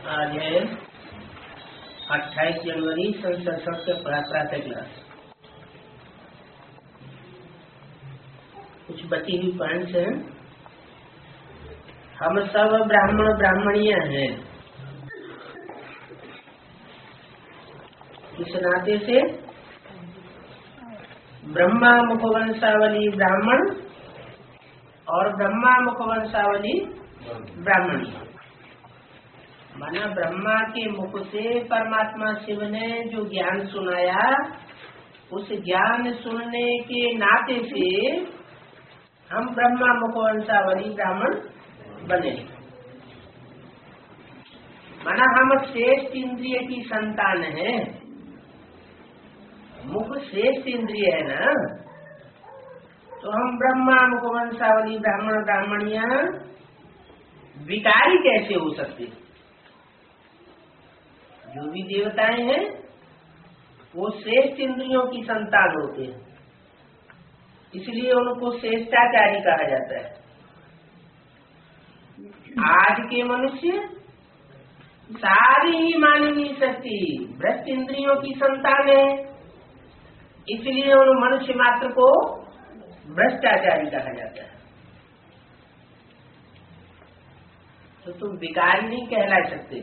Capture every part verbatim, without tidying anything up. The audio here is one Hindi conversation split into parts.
आज है अट्ठाईस जनवरी सन सड़सठ के प्रातः क्लास। कुछ बची हुई पॉइंट्स हैं। हम सब ब्राह्मण ब्राह्मणियां हैं। इस नाते से ब्रह्मा मुखवंशावली ब्राह्मण और ब्रह्मा मुखवंशावली ब्राह्मणी, माना ब्रह्मा के मुख से परमात्मा शिव ने जो ज्ञान सुनाया, उस ज्ञान सुनने के नाते से हम ब्रह्मा मुखवंशावली ब्राह्मण बने। माना हम श्रेष्ठ इंद्रिय की संतान हैं। मुख श्रेष्ठ इंद्रिय है ना, तो हम ब्रह्मा मुखवंशावली ब्राह्मण ब्राह्मणियां विकारी कैसे हो सकते? जो भी देवताएं हैं वो श्रेष्ठ इंद्रियों की संतान होते हैं, इसलिए उनको श्रेष्ठाचारी कहा जाता है। आज के मनुष्य सारी ही मानवीय शक्ति भ्रष्ट इंद्रियों की संतान है, इसलिए उन मनुष्य मात्र को भ्रष्टाचारी कहा जाता है। तो तुम विकारी नहीं कहला सकते।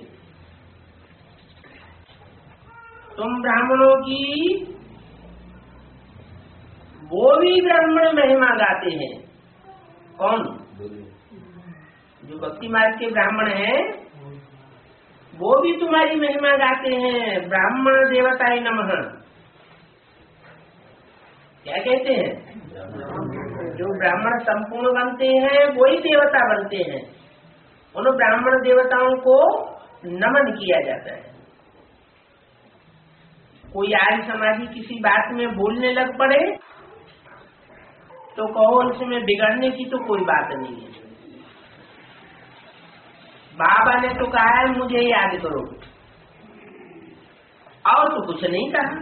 तुम ब्राह्मणों की वो भी ब्राह्मण महिमा गाते हैं। कौन? जो भक्ति मार्ग के ब्राह्मण हैं वो भी तुम्हारी महिमा गाते हैं। ब्राह्मण देवताय नमः क्या कहते हैं? जो ब्राह्मण संपूर्ण बनते हैं वही देवता बनते हैं। उन ब्राह्मण देवताओं को नमन किया जाता है। कोई आर्य समाजी किसी बात में बोलने लग पड़े तो कहो इसमें बिगड़ने की तो कोई बात नहीं है। बाबा ने तो कहा है मुझे याद करो, और तो कुछ नहीं कहा।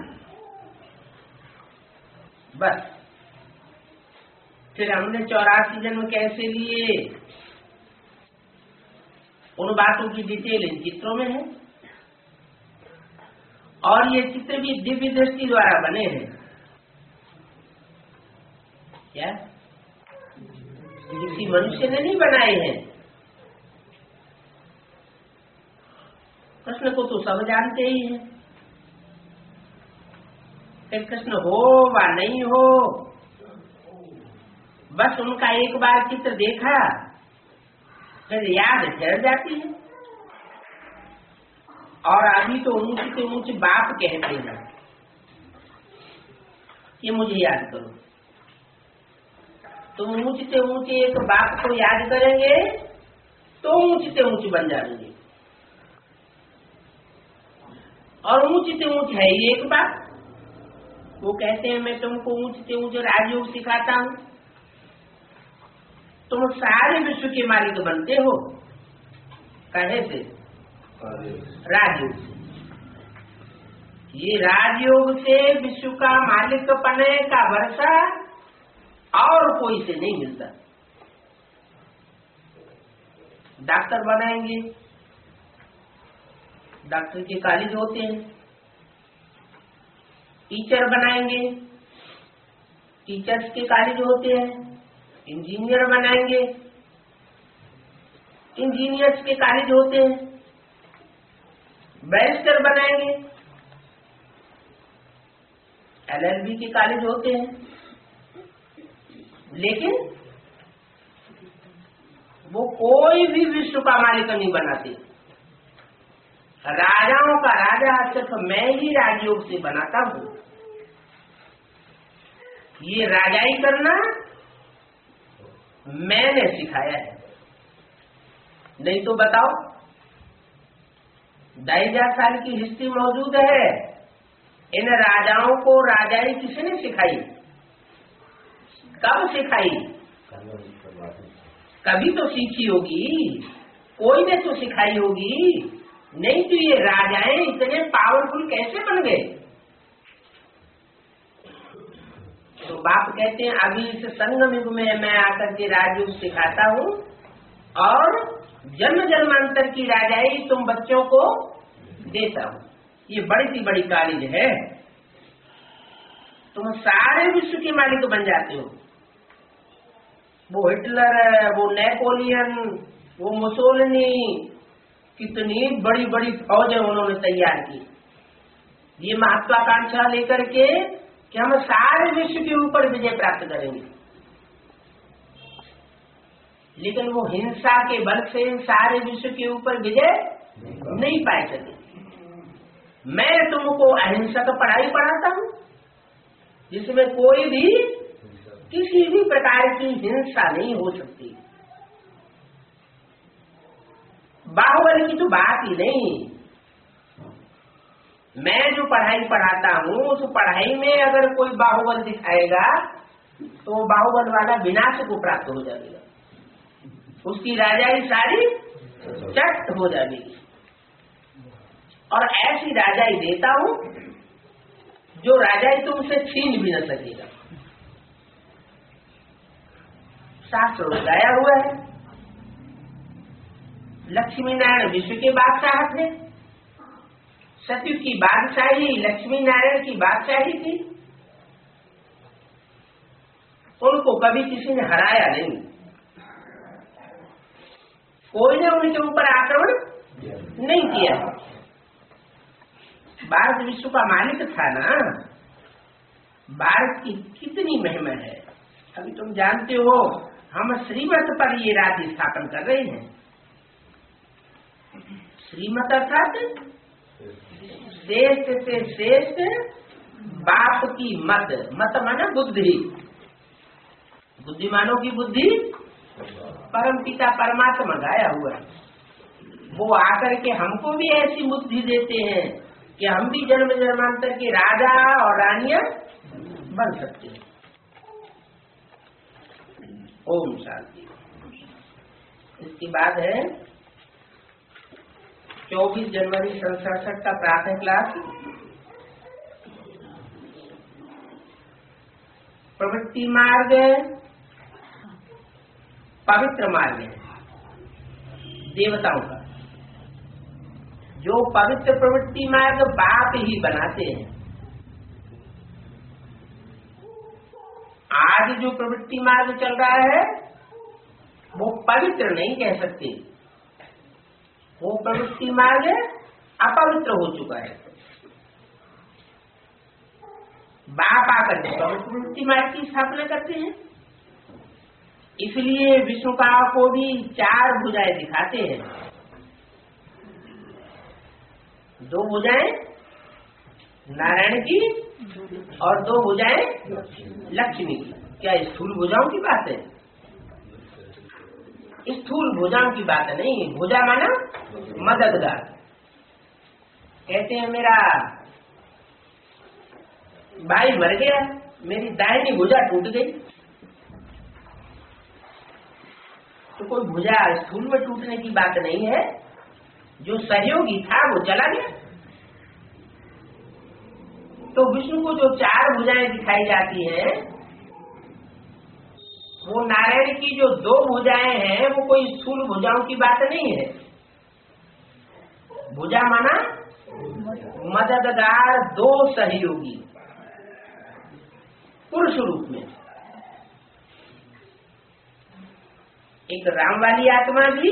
बस फिर हमने चौरासी जन्म कैसे लिए, उन बातों की डिटेल इन चित्रों में है। और ये चित्र भी दिव्य दृष्टि द्वारा बने हैं। क्या किसी मनुष्य ने नहीं बनाए हैं। कृष्ण को तो सब जानते ही हैं। फिर कृष्ण हो वा नहीं हो, बस उनका एक बार चित्र देखा फिर याद चढ़ जाती है। और अभी तो ऊंच के ऊंच बाप कहते हैं कि मुझे याद करो। तुम ऊंच से ऊंचे एक बाप को याद करेंगे तो ऊंच से ऊंच बन जाएंगे। और ऊंच से ऊंच है ये एक बाप। वो कहते हैं मैं तुमको ऊंच से ऊंच राजयोग सिखाता हूँ, तुम सारे विश्व के मालिक बनते हो। कहे से? राजयोग से। ये राजयोग से विश्व का मालिक बने का भरोसा और कोई से नहीं मिलता। डॉक्टर बनाएंगे, डॉक्टर के कॉलेज होते हैं। टीचर बनाएंगे, टीचर्स के कॉलेज होते हैं। इंजीनियर बनाएंगे, इंजीनियर्स के कॉलेज होते हैं। बैरिस्टर बनाएंगे, एल एल बी के कॉलेज होते हैं। लेकिन वो कोई भी विश्व का मालिक नहीं बनाते। राजाओं का राजा सिर्फ मैं ही राजयोग से बनाता हूँ। ये राजाई करना मैंने सिखाया है। नहीं तो बताओ, ढाई हजार साल की हिस्ट्री मौजूद है। इन राजाओं को राजाई किसने सिखाई? कब सिखाई? कभी तो सीखी होगी, कोई ने तो सिखाई होगी। नहीं तो ये राजाएं इतने पावरफुल कैसे बन गए? तो बाप कहते हैं अभी इस संगम युग में मैं आकर के राजयोग सिखाता हूँ और जन्म जन्मांतर की राजाई तुम बच्चों को देता हूं। ये बड़ी सी बड़ी कालिज है। तुम सारे विश्व के मालिक बन जाते हो। वो हिटलर, वो नेपोलियन, वो मुसोलिनी, कितनी बड़ी बड़ी फौजें उन्होंने तैयार की ये महत्वाकांक्षा लेकर के कि हम सारे विश्व के ऊपर विजय प्राप्त करेंगे। लेकिन वो हिंसा के बल से सारे विश्व के ऊपर विजय नहीं पाए सके। मैं तुमको अहिंसक पढ़ाई पढ़ाता हूं जिसमें कोई भी किसी भी प्रकार की हिंसा नहीं हो सकती। बाहुबल की तो बात ही नहीं। मैं जो पढ़ाई पढ़ाता हूं उस पढ़ाई में अगर कोई बाहुबल दिखाएगा तो बाहुबल वाला विनाश को प्राप्त हो जाएगा, उसकी राजाई सारी चट हो जाएगी। और ऐसी राजाई देता हूं जो राजाई तुमसे छीन भी न सकेगा। शास्त्र में गाया हुआ है लक्ष्मी नारायण विश्व के बादशाह थे। सतयुग की बादशाही लक्ष्मी नारायण की बादशाही थी। उनको कभी किसी ने हराया नहीं, कोई ने उनके ऊपर आक्रमण नहीं किया। भारत विश्व का मालिक था ना। भारत की कितनी महिमा है अभी तुम जानते हो। हम श्रीमत पर ये राज्य स्थापन कर रहे हैं। श्रीमत अर्थात श्रेष्ठ से श्रेष्ठ बाप की मत। मत माना बुद्धि, बुद्धिमानों की बुद्धि परम पिता परमात्मा गाया हुआ है। वो आकर के हमको भी ऐसी बुद्धि देते हैं कि हम भी जन्म जन्मांतर के राजा और रानियां बन सकते हैं। ओम शांति। इसके बाद है चौबीस जनवरी सन सड़सठ का प्रातः क्लास। प्रवृत्ति मार्ग पवित्र मार्ग है देवताओं का। जो पवित्र प्रवृत्ति मार्ग बाप ही बनाते हैं। आज जो प्रवृत्ति मार्ग चल रहा है वो पवित्र नहीं कह सकते। वो प्रवृत्ति मार्ग अपवित्र हो चुका है। बाप आकर के पवित्र प्रवृत्ति मार्ग की स्थापना करते हैं। इसलिए विष्णुका को भी चार भुजाएं दिखाते हैं। दो भुजाएं नारायण की और दो भुजाएं लक्ष्मी की। क्या स्थूल भुजाओं की बात है? स्थूल भुजाओं की बात नहीं। भुजा माना मददगार। कहते हैं मेरा भाई मर गया, मेरी दाहिनी भुजा टूट गई। तो कोई भुजा स्थूल में टूटने की बात नहीं है। जो सहयोगी था वो चला गया। तो विष्णु को जो चार भुजाएं दिखाई जाती हैं वो नारायण की जो दो भुजाएं हैं वो कोई स्थूल भुजाओं की बात नहीं है। भुजा माना मददगार, दो सहयोगी पुरुष रूप में। एक राम वाली आत्मा भी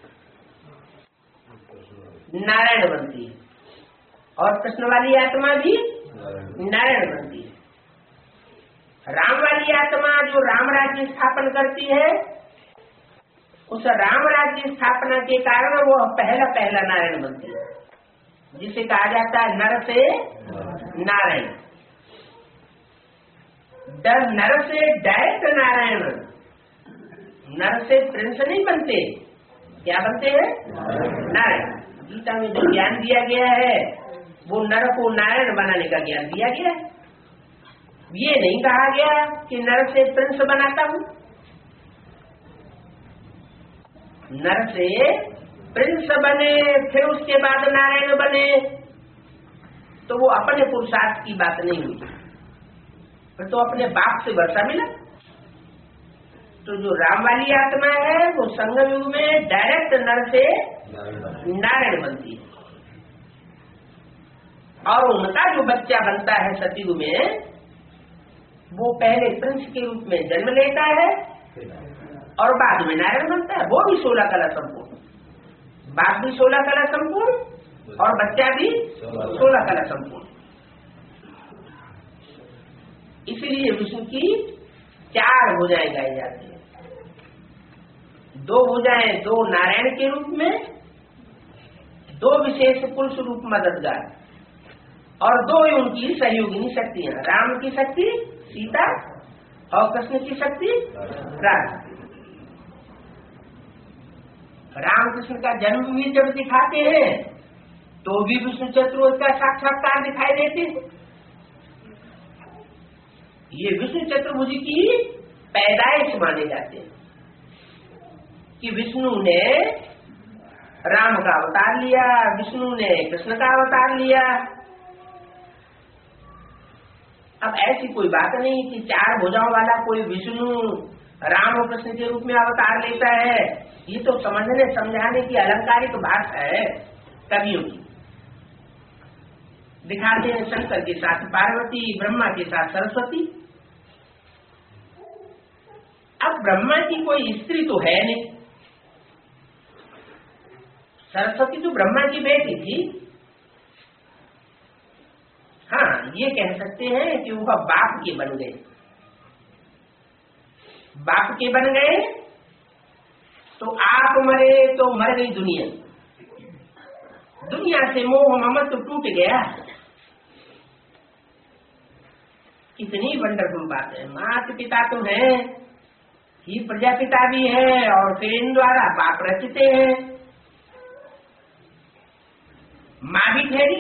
नारायण बनती है और कृष्ण वाली आत्मा भी नारायण बनती है। राम वाली आत्मा जो राम राज्य स्थापन करती है उस राम राज्य स्थापना के कारण वो पहला पहला नारायण बनती है, जिसे कहा जाता है नर से नारायण। डर नर से डायरेक्ट नारायण। नर से प्रिंस नहीं बनते। क्या बनते हैं? नारायण। गीता में जो ज्ञान दिया गया है वो नर को नारायण बनाने का ज्ञान दिया गया है। ये नहीं कहा गया कि नर से प्रिंस बनाता हूं। नर से प्रिंस बने फिर उसके बाद नारायण बने तो वो अपने पुरुषार्थ की बात नहीं हुई। फिर तो अपने बाप से वर्षा मिला। तो जो राम वाली आत्मा है वो संगम युग में डायरेक्ट नर से नारायण बनती है, और उनका जो बच्चा बनता है सतयुग में वो पहले प्रिंस के रूप में जन्म लेता है और बाद में नारायण बनता है। वो भी सोलह कला संपूर्ण, बाप भी सोलह कला संपूर्ण और बच्चा भी सोलह कला संपूर्ण। इसीलिए विष्णु की चार भुजाएं गाई जाती है। दो भुजाएं दो नारायण के रूप में, दो विशेष पुरुष रूप मददगार और दो उनकी सहयोगिनी शक्तियां, राम की शक्ति सीता और कृष्ण की शक्ति राम। राम कृष्ण का जन्म भी जब दिखाते हैं तो भी विष्णु चतुर्भुज का साक्षात्कार दिखाई देते हैं। ये विष्णु चतुर्भुज की पैदाइश माने जाते हैं कि विष्णु ने राम का अवतार लिया, विष्णु ने कृष्ण का अवतार लिया। अब ऐसी कोई बात नहीं कि चार भुजाओं वाला कोई विष्णु राम और कृष्ण के रूप में अवतार लेता है। ये तो समझने समझाने की अलंकारिक भाषा है कवियों की। दिखाते हैं शंकर के साथ पार्वती, ब्रह्मा के साथ सरस्वती। अब ब्रह्मा की कोई स्त्री तो है नहीं, सरस्वती तो ब्रह्मा की बेटी थी। हाँ, ये कह सकते हैं कि वो बाप के बन गए, बाप के बन गए तो आप मरे तो मर गई दुनिया, दुनिया से मोह ममत्व तो टूट गया। कितनी वंडरफुल बात है। माता पिता तो है ही, प्रजापिता भी है और फिर इन द्वारा बाप रचते हैं, माँ भी ठहरी।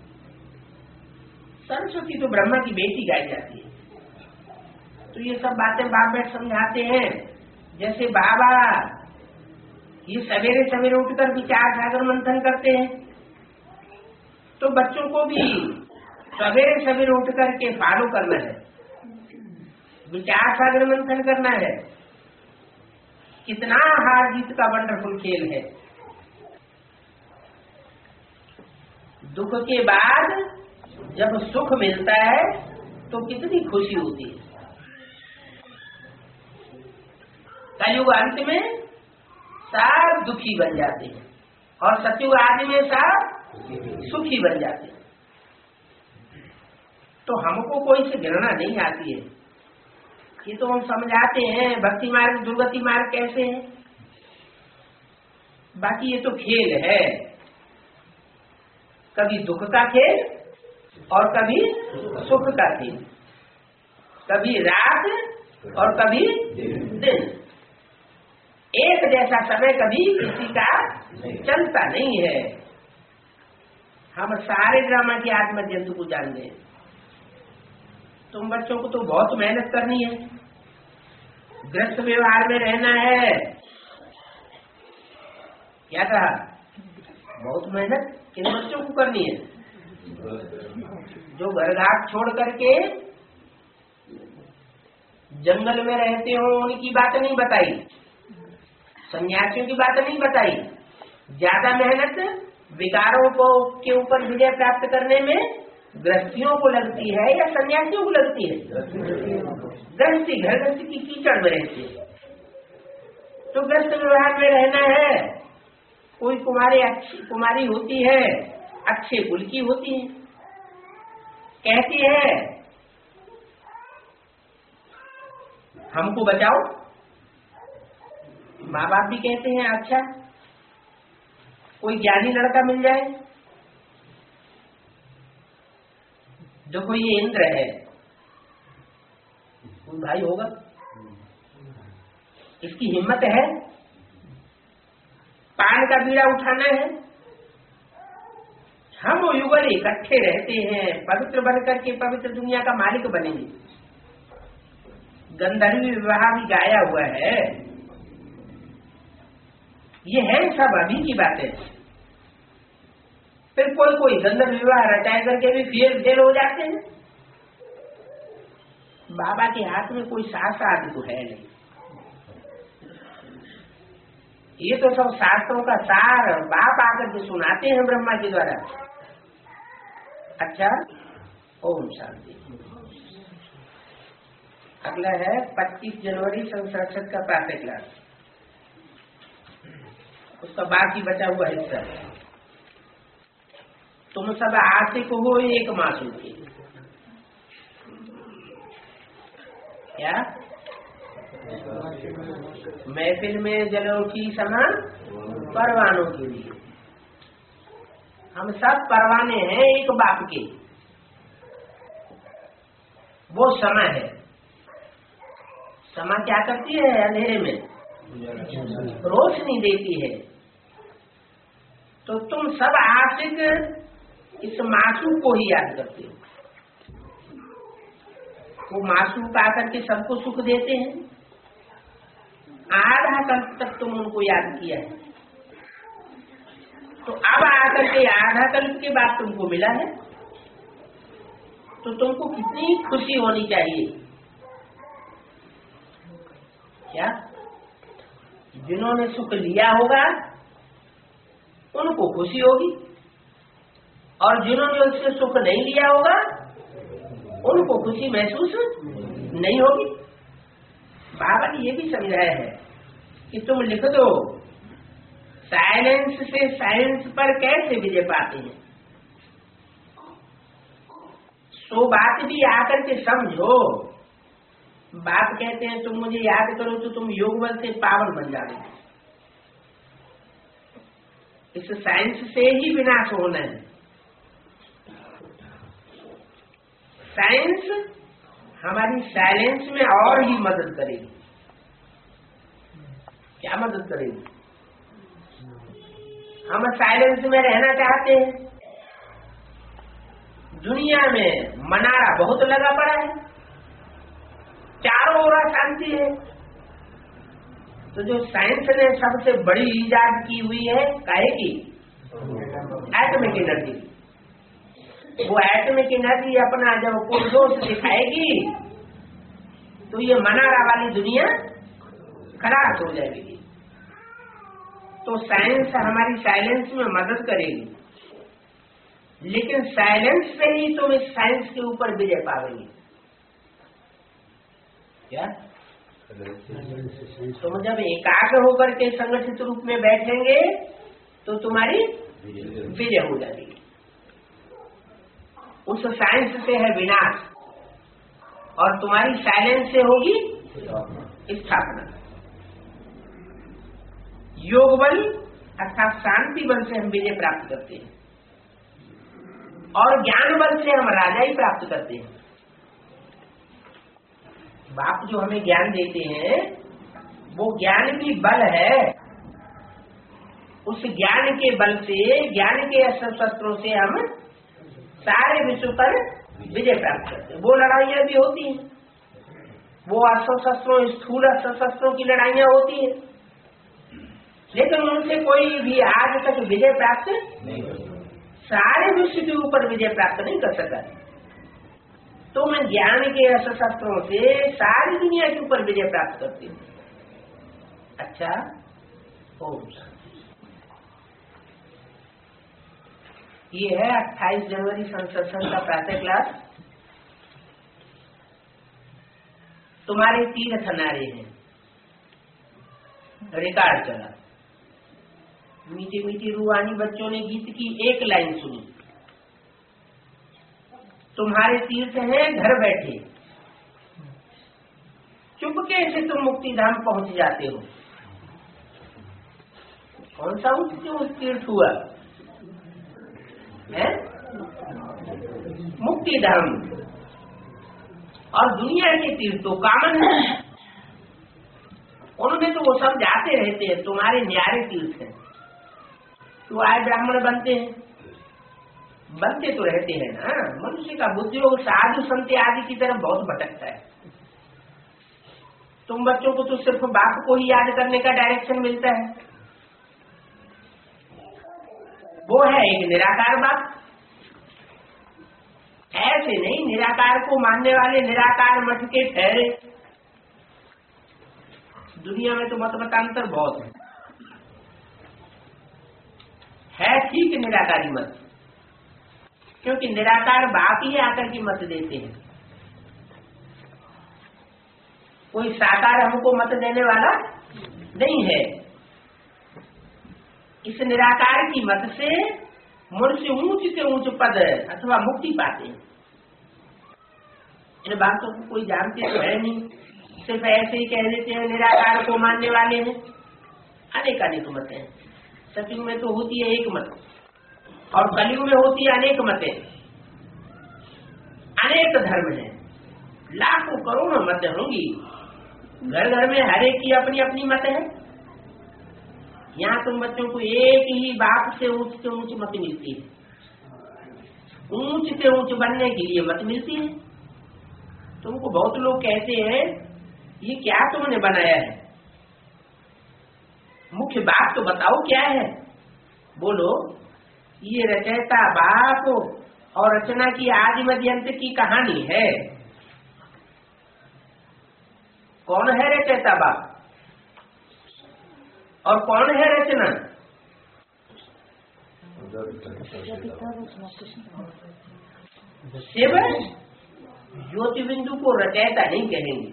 सरस्वती तो ब्रह्मा की बेटी गाई जाती है। तो ये सब बातें बाप बैठ समझाते हैं। जैसे बाबा ये सवेरे सवेरे उठकर विचार सागर मंथन करते हैं, तो बच्चों को भी सवेरे सवेरे उठ करके फॉलो करना है, विचार सागर मंथन करना है। कितना हार जीत का वंडरफुल खेल है। दुख के बाद जब सुख मिलता है तो कितनी खुशी होती है। कलयुग अंत में सब दुखी बन जाते हैं और सतयुग आदि में सब सुखी बन जाते हैं। तो हमको कोई से घृणा नहीं आती है। ये तो हम समझाते हैं भक्ति मार्ग दुर्गति मार्ग कैसे है, बाकी ये तो खेल है। कभी दुख का खेल और कभी सुख का खेल, कभी रात और कभी दिन। एक जैसा समय कभी किसी का चलता नहीं है। हम सारे ड्रामा की आत्मा जंतु को जानते हैं। तुम बच्चों को तो बहुत मेहनत करनी है, ग्रस्त व्यवहार में रहना है। क्या कहा? बहुत मेहनत किन बच्चों को करनी है? जो घर घाट छोड़ करके जंगल में रहते हो उनकी बात नहीं बताई, सन्यासियों की बात नहीं बताई। ज्यादा मेहनत विकारों को के ऊपर विजय प्राप्त करने में गृहस्थियों को लगती है या सन्यासियों को लगती है? गृहस्थी घर गृहस्थी की कीचड़ में रहती है। तो ग्रस्त व्यवहार में रहना है। कोई कुमारी अच्छी कुमारी होती है, अच्छे कुल की होती है, कहती है हमको बचाओ। माँ बाप भी कहते हैं अच्छा कोई ज्ञानी लड़का मिल जाए। देखो ये इंद्र है, कोई भाई होगा, इसकी हिम्मत है, पान का बीड़ा उठाना है। हम युगल इकट्ठे रहते हैं, पवित्र बनकर के पवित्र दुनिया का मालिक बनेंगे। गंधर्वी विवाह भी गाया हुआ है। ये है सब अभी की बातें। फिर कोई कोई गंधर्व विवाह रचाए करके भी फेल फेल हो जाते हैं। बाबा के हाथ में कोई शास्त्र आदि तो है नहीं। ये तो सब शास्त्रों का सार बाप आकर के सुनाते हैं ब्रह्मा के द्वारा। अच्छा, ओम शांति। अगला है पच्चीस जनवरी सन सड़सठ का प्रातः क्लास, उसका बाकी बचा हुआ हिस्सा। तुम सब आशिक हो एक मासूम के। क्या महफिल में जलों की समान परवानों के लिए। हम सब परवाने हैं एक बाप के। वो समय है, समय क्या करती है? अंधेरे में रोशनी देती है। तो तुम सब आशिक इस मासूम को ही याद करते हो। वो मासूम आकर के सबको सुख देते हैं। आधा कल्प तक तुम उनको याद किया है, तो अब आकर के आधा कल्प के बाद तुमको मिला है, तो तुमको कितनी खुशी होनी चाहिए। क्या जिन्होंने सुख लिया होगा उनको खुशी होगी, और जिन्होंने उससे सुख नहीं लिया होगा उनको खुशी महसूस नहीं होगी। बाबा ने ये भी समझाया है कि तुम लिख दो, साइलेंस से साइंस पर कैसे विजय पाते हैं। सो बात भी आकर के समझो। बाप कहते हैं तुम मुझे याद करो तो तुम योग बल से पावन बन जाओगे। इस साइंस से ही विनाश होना है। साइंस हमारी साइलेंस में और ही मदद करेगी। क्या मदद करेगी? हम साइलेंस में रहना चाहते हैं। दुनिया में मनारा बहुत लगा पड़ा है, चारों ओर शांति है। तो जो साइंस ने सबसे बड़ी इजाद की हुई है काहे की? Atomic energy. वो एटॉमिक एनर्जी अपना जब कोई दोष दिखाएगी तो ये मनारा वाली दुनिया खराब हो जाएगी। तो साइंस हमारी साइलेंस में मदद करेगी, लेकिन साइलेंस से ही तुम इस साइंस के ऊपर विजय पाओगे। क्या तुम जब एकाग्र होकर के संगठित रूप में बैठेंगे तो तुम्हारी विजय हो जाएगी। उस साइंस से है विनाश, और तुम्हारी साइलेंस से होगी स्थापना। योग बल अर्थात शांति बल से हम विजय प्राप्त करते हैं, और ज्ञान बल से हम राजाई प्राप्त करते हैं। बाप जो हमें ज्ञान देते हैं वो ज्ञान भी बल है। उस ज्ञान के बल से, ज्ञान के अस्त्र शस्त्रों से हम सारे विश्व पर विजय प्राप्त करते हैं। वो लड़ाइयाँ भी होती हैं, वो अस्त्र शस्त्रों, स्थूल अस्त्र शस्त्रों की लड़ाइयाँ होती हैं, लेकिन उनसे कोई भी आज तक विजय प्राप्त नहीं, सारे विश्व के ऊपर विजय प्राप्त नहीं कर सका। तो मैं ज्ञान के अस्त्र शस्त्रों से सारी दुनिया के ऊपर विजय प्राप्त करती हूँ। अच्छा, ओम ये है अट्ठाईस जनवरी संसद का प्रातः क्लास। तुम्हारे तीर्थ नारे हैं, रिकॉर्ड चला। मीठी मीठी रूहानी बच्चों ने गीत की एक लाइन सुनी। तुम्हारे तीर्थ हैं घर बैठे, चुपके से तुम मुक्ति धाम पहुंच जाते हो। कौन सा उस तीर्थ हुआ है? मुक्ति धाम। और दुनिया के तीर्थ तो कामन है, उन्होंने तो वो सब जाते रहते हैं। तुम्हारे न्यारे तीर्थ हैं, तो आए ब्राह्मण बनते हैं, बनते तो रहते हैं ना। मनुष्य का बुद्धि लोग साधु संत आदि की तरफ बहुत भटकता है। तुम बच्चों को तो सिर्फ बाप को ही याद करने का डायरेक्शन मिलता है। वो है एक निराकार बाप। ऐसे नहीं, निराकार को मानने वाले निराकार मठ के ठहरे। दुनिया में तो मत मतांतर बहुत है। है ठीक निराकारी मत, क्योंकि निराकार बाप ही आकर की मत देते हैं। कोई साकार हमको मत देने वाला नहीं है। इस निराकार की मत से मनुष्य ऊंच से ऊंच पद अथवा मुक्ति पाते हैं। इन बातों को कोई जानते तो है नहीं, सिर्फ ऐसे ही कह देते हैं निराकार को मानने वाले हैं। अनेक अनेक मत हैं। सतयुग में तो होती है एक मत और कलयुग में होती है अनेक मतें। अनेक धर्म है, लाखों करोड़ों मत होंगी। घर घर में हर एक की अपनी अपनी मत है। यहाँ तुम बच्चों को एक ही बाप से ऊंच से ऊंच मत मिलती है। ऊंच से ऊंच बनने के लिए मत मिलती है। तुमको बहुत लोग कहते हैं ये क्या तुमने बनाया है, मुख्य बात तो बताओ क्या है। बोलो, ये रचयिता बाप और रचना की आदि मध्य अंत की कहानी है। कौन है रचयिता बाप और कौन है रचना? शिव ज्योति बिंदु को रचयिता नहीं कहेंगे।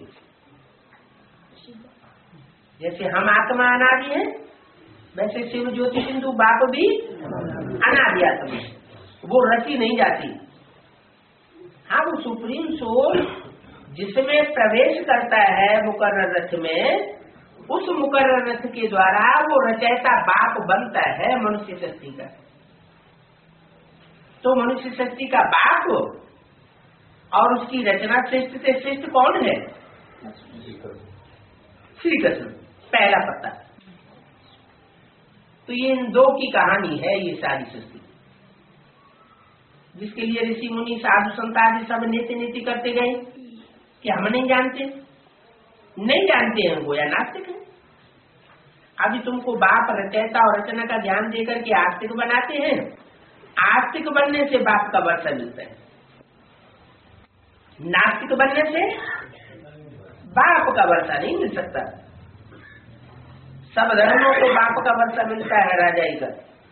जैसे हम आत्मा अनादि है, वैसे शिव ज्योति बिंदु बाप भी अनादि आत्मा, वो रची नहीं जाती। हाँ, वो सुप्रीम सोल जिसमें प्रवेश करता है मुकर्रर रथ में, उस मुकर्रर रथ के द्वारा वो रचयिता बाप बनता है मनुष्य शक्ति का। तो मनुष्य शक्ति का बाप और उसकी रचना श्रेष्ठ से श्रेष्ठ कौन है? श्री कृष्ण, पहला पत्ता। तो ये इन दो की कहानी है ये सारी सृष्टि, जिसके लिए ऋषि मुनि साधु संत आदि सब नीति नीति करते गए कि हम नहीं जानते। नहीं जानते हैं वो या नास्तिक है। अभी तुमको बाप रचयिता और रचना का ज्ञान देकर के आस्तिक बनाते हैं। आस्तिक बनने से बाप का वर्षा मिलता है, नास्तिक बनने से बाप का वर्षा नहीं मिल सकता। सब धर्मों को बाप का वर्षा मिलता है राजाई का,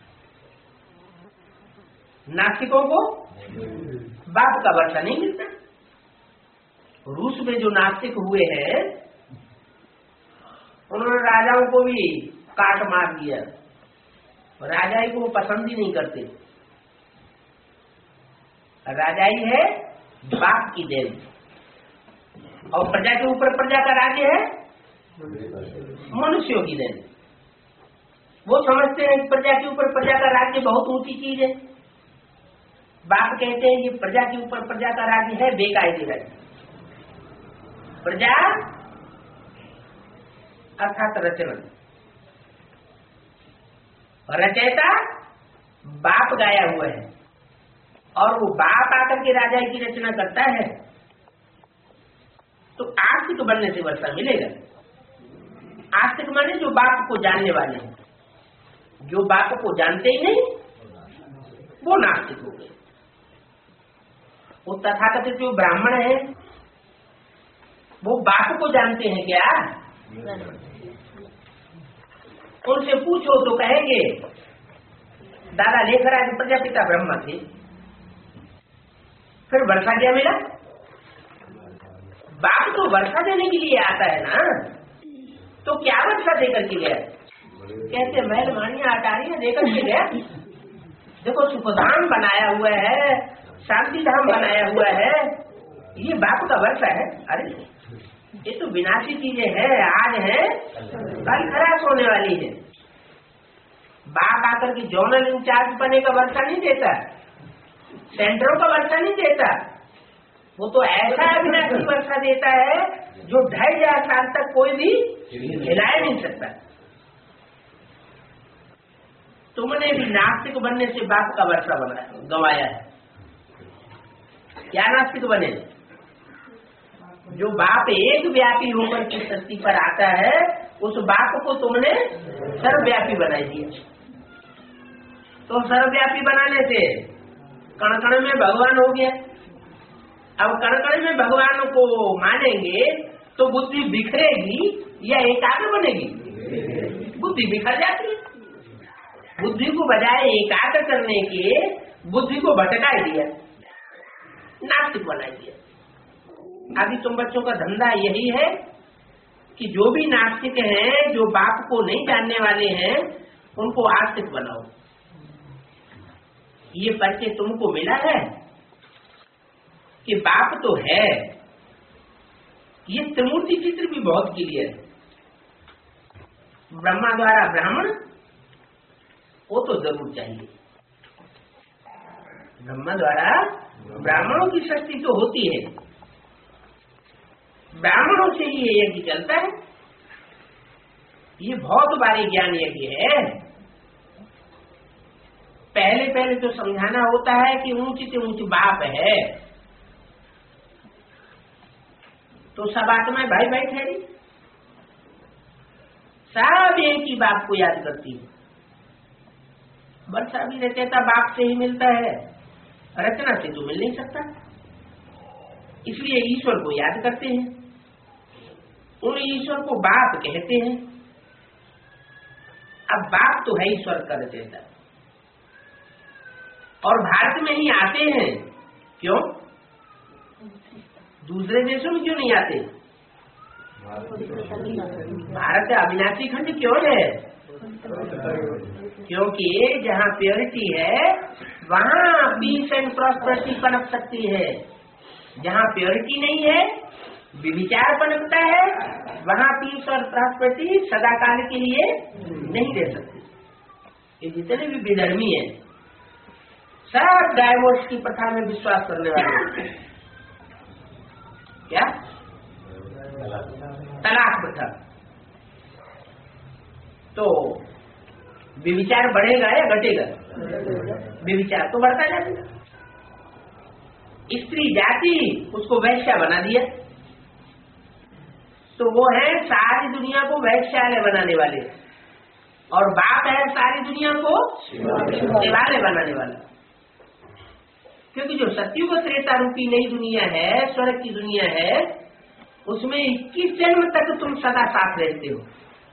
नास्तिकों को बाप का वर्षा नहीं मिलता। रूस में जो नास्तिक हुए हैं उन्होंने राजाओं को भी काट मार दिया। राजाई को वो पसंद ही नहीं करते। राजाई है बाप की देन और प्रजा के ऊपर प्रजा का राज्य है मनुष्यों की देन। वो समझते हैं प्रजा के ऊपर प्रजा का राज्य बहुत ऊंची चीज है। बाप कहते हैं ये प्रजा के ऊपर प्रजा का राज्य है बेकायदे राज्य। प्रजा अर्थात रचना, रचयिता बाप गाया हुआ है और वो बाप आकर के राजा की रचना करता है। तो आस्तिक बनने से वर्षा मिलेगा। आस्तिक माने जो बाप को जानने वाले हैं, जो बाप को जानते ही नहीं वो नास्तिक हो गए। वो तथाकथित जो ब्राह्मण है वो बाप को जानते हैं क्या? उनसे पूछो तो कहेंगे दादा लेखराज प्रजापिता ब्रह्मा थे। फिर वर्षा क्या मिला? बाप तो वर्षा देने के लिए आता है ना, तो क्या वर्षा देकर के गया? कहते महल मानिया अटारियां देकर के गया। देखो सुखधाम बनाया हुआ है, शांति धाम बनाया हुआ है, ये बाप का वर्षा है। अरे ये तो विनाशी चीजें हैं, आज है कल खराब होने वाली है। बाप आकर के जोनल इंचार्ज बने का वर्षा नहीं देता, सेंटरों का वर्षा नहीं देता। वो तो ऐसा अविनाशी वर्षा देता है जो ढाई हजार साल तक कोई भी हिलाए नहीं सकता। तुमने भी नास्तिक बनने से बाप का वर्षा बना गंवाया है। क्या नास्तिक बने? जो बाप एक व्यापी होकर की सृष्टि पर आता है, उस बाप को तुमने सर्वव्यापी बना दिया। तो सर्वव्यापी बनाने से कण कण में भगवान हो गया। अब कण कण में भगवान को मानेंगे तो बुद्धि बिखरेगी या एकाग्र बनेगी? बुद्धि बिखर जाती है। बुद्धि को बजाय एकाग्र करने के बुद्धि को भटका दिया, नास्तिक बना दिया। अभी तुम बच्चों का धंधा यही है कि जो भी नास्तिक हैं, जो बाप को नहीं जानने वाले हैं, उनको आस्तिक बनाओ। ये परिचय तुमको मिला है कि बाप तो है। ये त्रिमूर्ति चित्र भी बहुत क्लियर है। ब्रह्मा द्वारा ब्राह्मण, वो तो जरूर चाहिए। ब्रह्मा द्वारा ब्राह्मणों की सृष्टि तो होती है, ब्राह्मणों से ही ये यज्ञ चलता है। ये बहुत भारी ज्ञान यज्ञ है। पहले पहले तो समझाना होता है कि ऊंच से ऊंच बाप है, तो सब आत्माएं भाई भाई ठहरी, सब एक ही बाप को याद करती है। वर्षा भी रचयिता बाप से ही मिलता है, रचना से तो मिल नहीं सकता, इसलिए ईश्वर को याद करते हैं। उन ईश्वर को बाप कहते हैं। अब बाप तो है ईश्वर का रचयिता, और भारत में ही आते हैं। क्यों? दूसरे देशों में क्यों नहीं आते? भारत का अविनाशी खंड क्यों है? क्योंकि जहाँ प्योरिटी है वहाँ पीस एंड प्रॉस्पेरिटी पनप सकती है। जहाँ प्योरिटी नहीं है, विचार पनपता है, वहाँ पीस और प्रॉस्पेरिटी सदाकाल के लिए नहीं दे सकती। ये जितने भी विधर्मी हैं, सब डाइवोर्स की प्रथा में विश्वास करने वाले। क्या? तलाक प्रथा। तो विचार बढ़ेगा या घटेगा? विचार तो बढ़ता जाएगा। स्त्री जाति उसको वैश्या बना दिया, तो वो है सारी दुनिया को वैश्यालय बनाने वाले, और बाप है सारी दुनिया को शिवालय बनाने वाला। क्योंकि जो सत्युग त्रेता रूपी नई दुनिया है, स्वर्ग की दुनिया है, उसमें इक्कीस जन्म तक तुम सदा साथ रहते हो।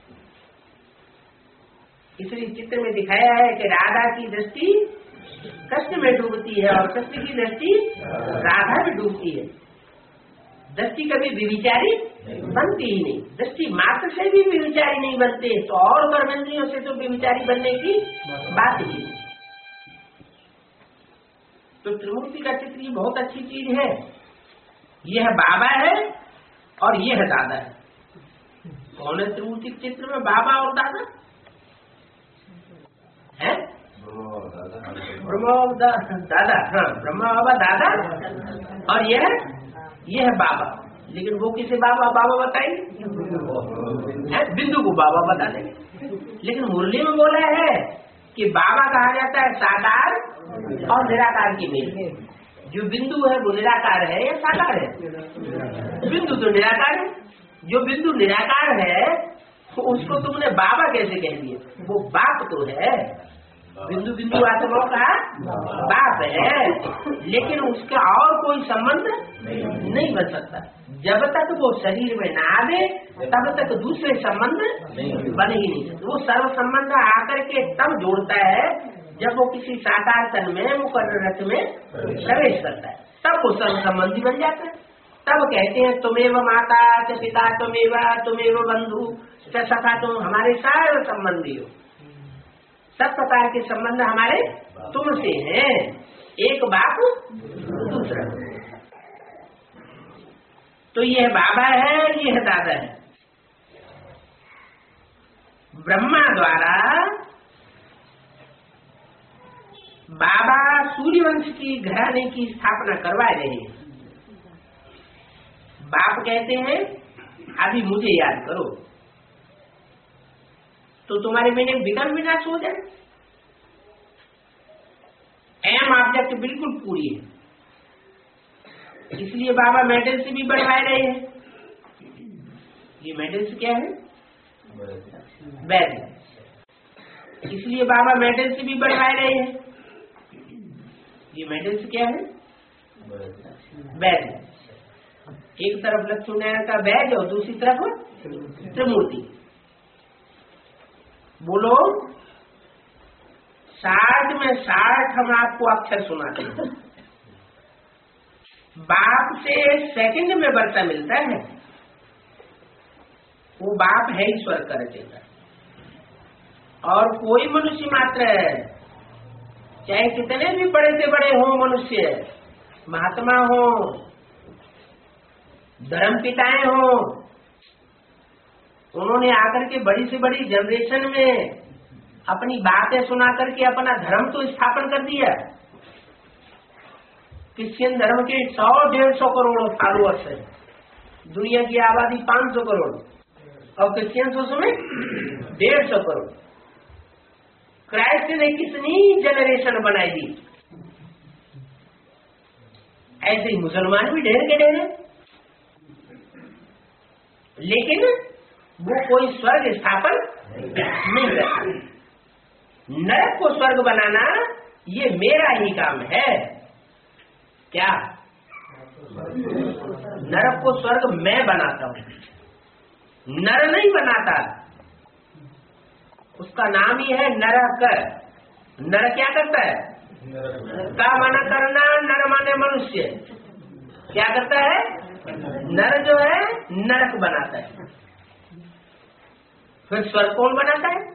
इसलिए चित्र में दिखाया है कि राधा की दृष्टि कृष्ण में डूबती है और कृष्ण की दृष्टि राधा में डूबती है। दृष्टि कभी विविचारी बनती ही नहीं, दृष्टि मात्र से भी विविचारी नहीं बनते, तो और कर्मेंद्रियों से तो विविचारी बनने की बात ही नहीं। तो त्रिमूर्ति का चित्र ये बहुत अच्छी चीज है। यह बाबा है और यह दादा है। कौन है त्रिमूर्ति चित्र में बाबा और दादा है? ब्रह्मा और दादा। हाँ, ब्रह्मा बाबा दादा, और यह यह बाबा। लेकिन वो किसे बाबा बाबा बताएंगे? बिंदु को बाबा बता देंगे। लेकिन मुरली में बोला है कि बाबा कहा जाता है साकार और निराकार की मेल। जो बिंदु है वो निराकार है या साकार है? बिंदु तो निराकार है। जो बिंदु निराकार है तो उसको तुमने बाबा कैसे कह दिया? वो बाप तो है, बिंदु बिंदु आत्माओं का बाप है, लेकिन उसका और कोई संबंध नहीं बन सकता। जब तक वो शरीर में ना आवे तब तक दूसरे संबंध बने ही नहीं सकते। वो सर्व संबंध आकर के तब जोड़ता है जब वो किसी साकार तन में मुकर्र रथ में प्रवेश करता है, तब वो सर्व संबंधी बन जाता है। तब कहते हैं तुमेव माता च पिता तुमेव तुमेव बंधु च सखा, तुम हमारे सारे संबंधी हो। सब प्रकार के संबंध हमारे तुमसे हैं, एक बाप दूसरा। तो यह बाबा है, यह दादा है। ब्रह्मा द्वारा बाबा सूर्यवंश की घराने की स्थापना करवा रहे हैं। बाप कहते हैं अभी मुझे याद करो, तो तुम्हारे मैंने विकल्प विनाश हो जाए। एम ऑब्जेक्ट बिल्कुल पूरी है, इसलिए बाबा मेडल से भी बढ़वा रहे हैं। ये मेडल से क्या है? वैध। इसलिए बाबा मेडल से भी बढ़वा रहे हैं। ये मेडल से क्या है? वैध। एक तरफ लक्ष्मी नारायण का वैध और दूसरी तरफ त्रिमूर्ति। बोलो साठ में साठ हम आपको अक्षर सुनाते हैं। बाप से सेकंड में वर्षा मिलता है, वो बाप है ईश्वर का रचेता। और कोई मनुष्य मात्र है, चाहे कितने भी बड़े से बड़े हो मनुष्य, महात्मा हो, धर्म पिताएं हो, उन्होंने आकर के बड़ी से बड़ी जनरेशन में अपनी बातें सुना करके अपना धर्म तो स्थापन कर दिया। क्रिश्चियन धर्म के सौ डेढ़ सौ करोड़ फॉलोअर्स है, दुनिया की आबादी पांच सौ करोड़ और क्रिश्चियन उसमें डेढ़ सौ करोड़। क्राइस्ट ने कितनी जनरेशन बनाई दी, ऐसे ही मुसलमान भी ढेर के ढेर, लेकिन वो कोई स्वर्ग स्थापन नहीं करते। नरक को स्वर्ग बनाना ये मेरा ही काम है। क्या? नरक को स्वर्ग मैं बनाता हूँ, नर नहीं बनाता। उसका नाम ही है नरक। नर क्या करता है? का माना करना, नर माने मनुष्य। क्या करता है? नर जो है नरक बनाता है। फिर स्वर्ग कौन बनाता है?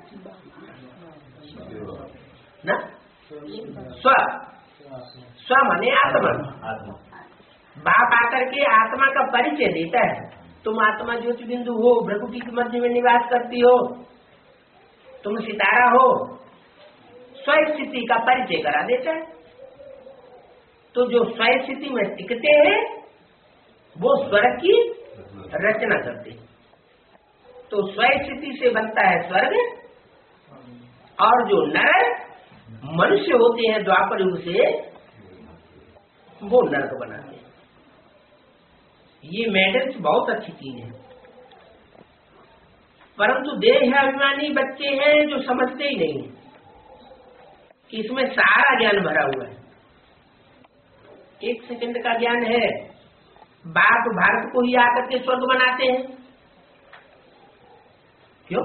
ना स्व स्व माने आत्मा। बाप आकर के आत्मा का परिचय देता है। तुम आत्मा ज्योति बिंदु हो, भ्रकुटी के मध्य में निवास करती हो, तुम सितारा हो, स्व स्थिति का परिचय करा देता है। तो जो स्व स्थिति में टिकते हैं वो स्वर्ग की रचना करते हैं। तो स्व स्थिति से बनता है स्वर्ग, और जो नर मनुष्य होते हैं द्वापर युग से, वो नरक बनाते हैं। ये मेडल्स बहुत अच्छी चीज है, परंतु देह अभिमानी बच्चे हैं जो समझते ही नहीं कि इसमें सारा ज्ञान भरा हुआ है। एक सेकंड का ज्ञान है। बाप भारत को ही आकर के स्वर्ग बनाते हैं, क्यों?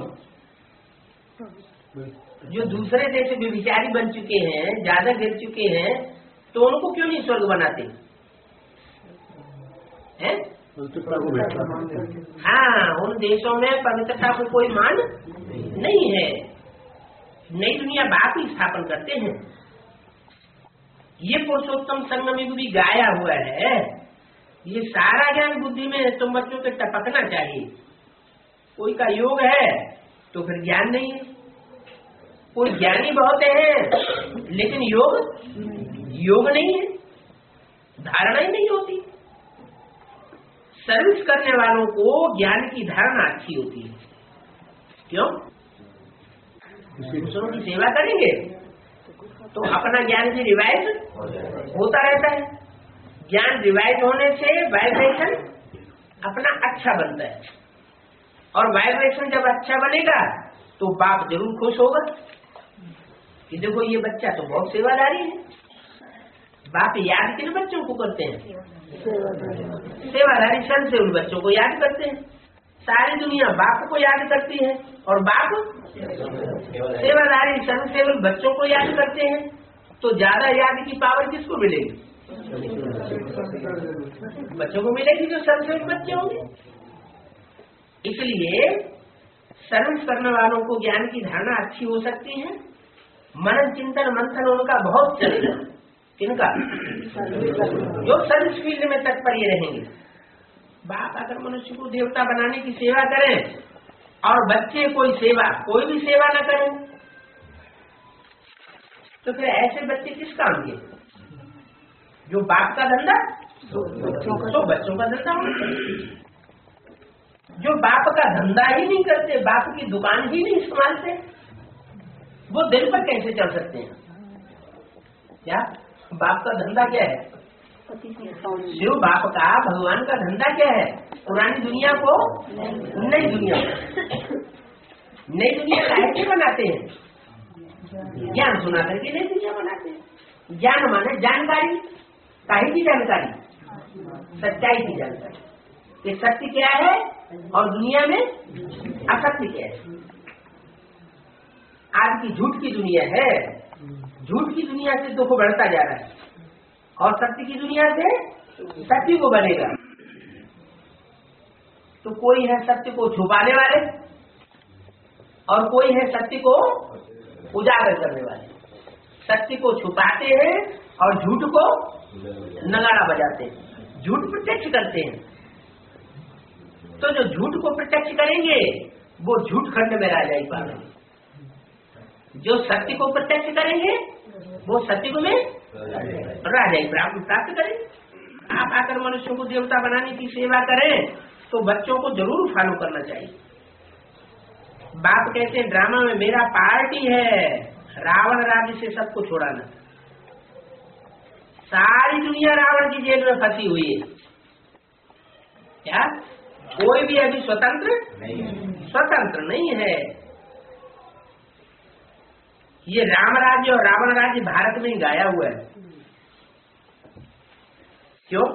जो दूसरे देश में विचारी बन चुके हैं, ज्यादा गिर चुके हैं, तो उनको क्यों नहीं स्वर्ग बनाते हैं? हाँ, उन देशों में पवित्रता को कोई मान नहीं है। नई दुनिया बाप ही स्थापन करते हैं। ये पुरुषोत्तम संगम युग भी गाया हुआ है। ये सारा ज्ञान बुद्धि में तुम बच्चों के टपकना चाहिए। कोई का योग है तो फिर ज्ञान नहीं है। कोई ज्ञानी बहुत है लेकिन योग योग नहीं है, धारणा ही नहीं होती। सर्विस करने वालों को ज्ञान की धारणा अच्छी होती है। क्यों? दूसरों की सेवा करेंगे तो अपना ज्ञान भी रिवाइज होता रहता है। ज्ञान रिवाइज होने से वाइब्रेशन अपना अच्छा बनता है, और वाइब्रेशन जब अच्छा बनेगा तो बाप जरूर खुश होगा कि देखो ये बच्चा तो बहुत सेवादारी है। बाप याद किन बच्चों को करते हैं? सेवादारी सन से उन बच्चों को याद करते हैं। सारी दुनिया बाप को याद करती है और बाप सेवादारी सन से उन बच्चों को याद करते हैं। तो ज्यादा याद की पावर किसको मिलेगी? बच्चों को मिलेगी जो सन से बच्चे होंगे। इसलिए सर्विस करने वालों को ज्ञान की धारणा अच्छी हो सकती है। मनन चिंतन मंथन उनका बहुत चलेगा। किनका? जो सर्विस फील्ड में तत्पर रहेंगे। बाप अगर मनुष्य को देवता बनाने की सेवा करें और बच्चे कोई सेवा कोई भी सेवा न करें तो फिर ऐसे बच्चे किस काम के? जो बाप का धंधा तो बच्चों का धंधा होना चाहिए। जो बाप का धंधा ही नहीं करते, बाप की दुकान ही नहीं संभालते, वो दिन पर कैसे चल सकते हैं? क्या बाप का धंधा क्या है? शिव बाप का भगवान का धंधा क्या है? पुरानी दुनिया को नई दुनिया नई दुनिया कैसे बनाते हैं? ज्ञान सुना करके नई दुनिया बनाते हैं। ज्ञान माने जानकारी, काहे की जानकारी? सच्चाई की जानकारी। ये सत्य क्या है और दुनिया में असत्य क्या है। आज की झूठ की दुनिया है, झूठ की दुनिया से दुख बढ़ता जा रहा है और सत्य की दुनिया से सत्य को बनेगा। तो कोई है सत्य को छुपाने वाले और कोई है सत्य को उजागर करने वाले। सत्य को छुपाते हैं और झूठ को नगाड़ा बजाते हैं, झूठ प्रत्यक्ष करते हैं। तो जो झूठ को प्रत्यक्ष करेंगे वो झूठ खंड में राजा ही पाएंगे, जो सत्य को प्रत्यक्ष करेंगे वो सत्य में राजा ही प्राप्त करेंगे। आप आकर मनुष्यों को देवता बनाने की सेवा करें तो बच्चों को जरूर फॉलो करना चाहिए। बाप कहते हैं ड्रामा में मेरा पार्टी है रावण राज्य से सबको छुड़ाना। सारी दुनिया रावण की जेल में फंसी हुई है, क्या कोई भी अभी स्वतंत्र नहीं स्वतंत्र नहीं है। ये राम राज्य और रावण राज्य भारत में ही गाया हुआ है। क्यों?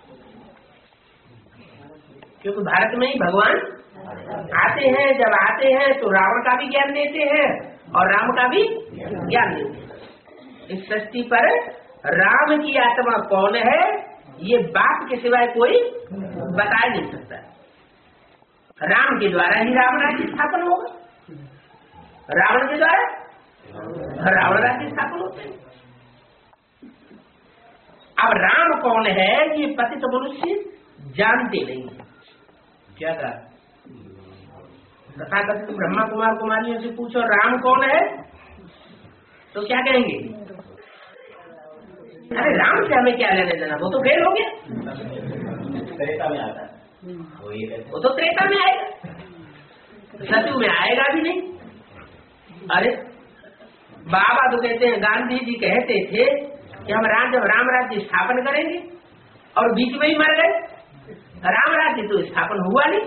क्योंकि भारत में ही भगवान आते हैं। जब आते हैं तो रावण का भी ज्ञान देते हैं और राम का भी ज्ञान देते हैं। इस सृष्टि पर राम की आत्मा कौन है ये बाप के सिवाय कोई बता नहीं सकता। राम के द्वारा ही राम राज्य स्थापन होगा, रावण के द्वारा रावण राज्य स्थापन होते हैं। अब राम कौन है ये पतित मनुष्य जानते नहीं। क्या कहा? तथाकथित ब्रह्मा कुमार कुमारियों से पूछो राम कौन है तो क्या कहेंगे? अरे राम से हमें क्या लेने देना, वो तो फेल हो गया। त्रेता में आता है, वो तो त्रेता में आएगा, सतयुग में आएगा भी नहीं। अरे बाबा तो कहते हैं, गांधी जी कहते थे कि हम राम जब राम राज्य स्थापन करेंगे और बीच में ही मर गए। राम राज्य तो स्थापन हुआ नहीं।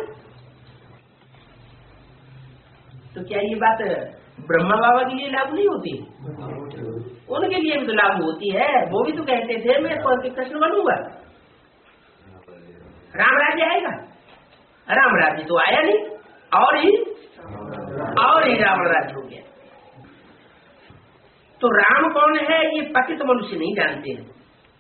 तो क्या ये बात ब्रह्मा बाबा के लिए लागू नहीं होती? उनके लिए भी तो लागू होती है। वो भी तो कहते थे मैं स्वर्ग के कृष्ण बनूंगा, राम राज्य आएगा। राम राज्य तो आया नहीं और ही और ही रावण राज्य हो गया। तो राम कौन है ये पतित मनुष्य नहीं जानते हैं।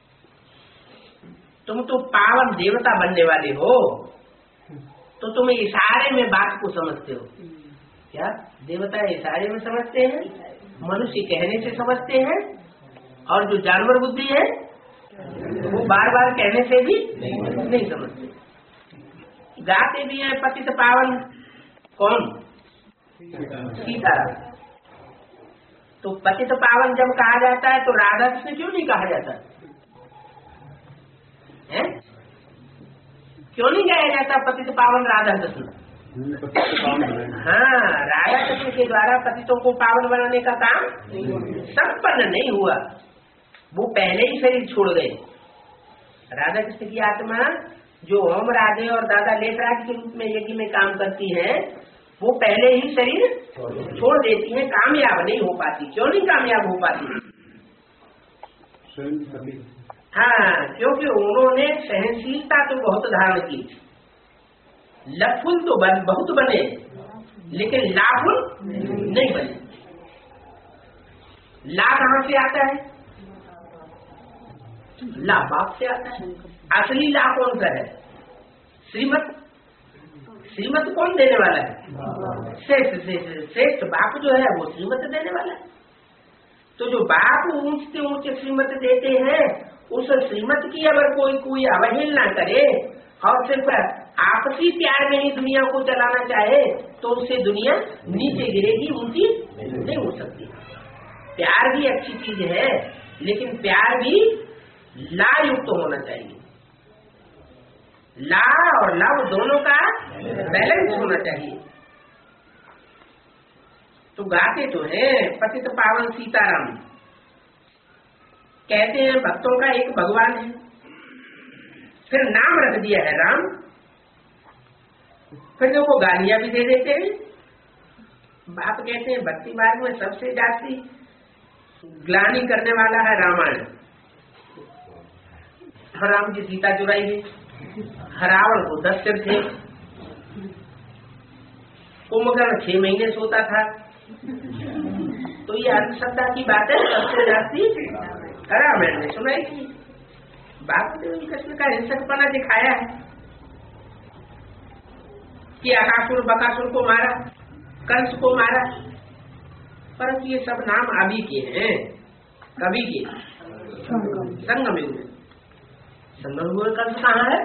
तुम तो पावन देवता बनने वाले हो तो तुम इशारे में बात को समझते हो। क्या देवता इशारे में समझते हैं, मनुष्य कहने से समझते हैं, और जो जानवर बुद्धि है वो बार बार कहने से भी नहीं समझते। गाते भी हैं पतित पावन कौन? सीताराम। तो पतित पावन जब कहा जाता है तो राधा कृष्ण क्यों नहीं कहा जाता है? क्यों नहीं कहा जाता पतित पावन राधा कृष्ण? हाँ, राधा कृष्ण के द्वारा पतितों को पावन बनाने का काम संपन्न नहीं हुआ। वो पहले ही शरीर छोड़ गए। राधा कृष्ण की आत्मा जो ओम राधे और दादा लेखराज के रूप में यज्ञ में काम करती है वो पहले ही शरीर छोड़ देती है, कामयाब नहीं हो पाती। क्यों नहीं कामयाब हो पाती? हाँ, क्योंकि उन्होंने सहनशीलता तो बहुत धारण की, लफुल तो बन, बहुत बने लेकिन लाफुल नहीं बने। ला कहाँ से आता है? ला बाप से आता है। असली ला कौन सा है? श्रीमत। श्रीमत कौन देने वाला है? श्रेष्ठ श्रेष्ठ बाप जो है वो श्रीमत देने वाला है। तो जो बाप ऊंचते ऊंचे श्रीमत देते हैं उस श्रीमत की अगर कोई कोई अवहेलना करे और सिर्फ आपसी प्यार में ही दुनिया को चलाना चाहे तो उससे दुनिया नीचे गिरेगी, ऊंची नहीं हो सकती। प्यार भी अच्छी चीज है लेकिन प्यार भी ला युक्त तो होना चाहिए। ला और लव दोनों का बैलेंस होना चाहिए। तो गाते तो है पतित पावन सीताराम, कहते हैं भक्तों का एक भगवान है, फिर नाम रख दिया है राम। फिर जो वो गालियां भी दे देते हैं। बाप कहते हैं भक्ति मार्ग में सबसे जाती ग्लानि करने वाला है रामायण। राम की सीता चुराई गई, रावण को दस सिर थे, कुंभकर्ण छह महीने सोता था तो ये अंधश्रद्धा की बात है सबसे जाती रामायण में सुनाई थी। बात कृष्ण का हिंसकपना दिखाया है कि अकासुर बकासुर को मारा, कंस को मारा, परंतु ये सब नाम अभी के हैं, कभी के संगम युग में। संगम युग में कंस कहाँ है?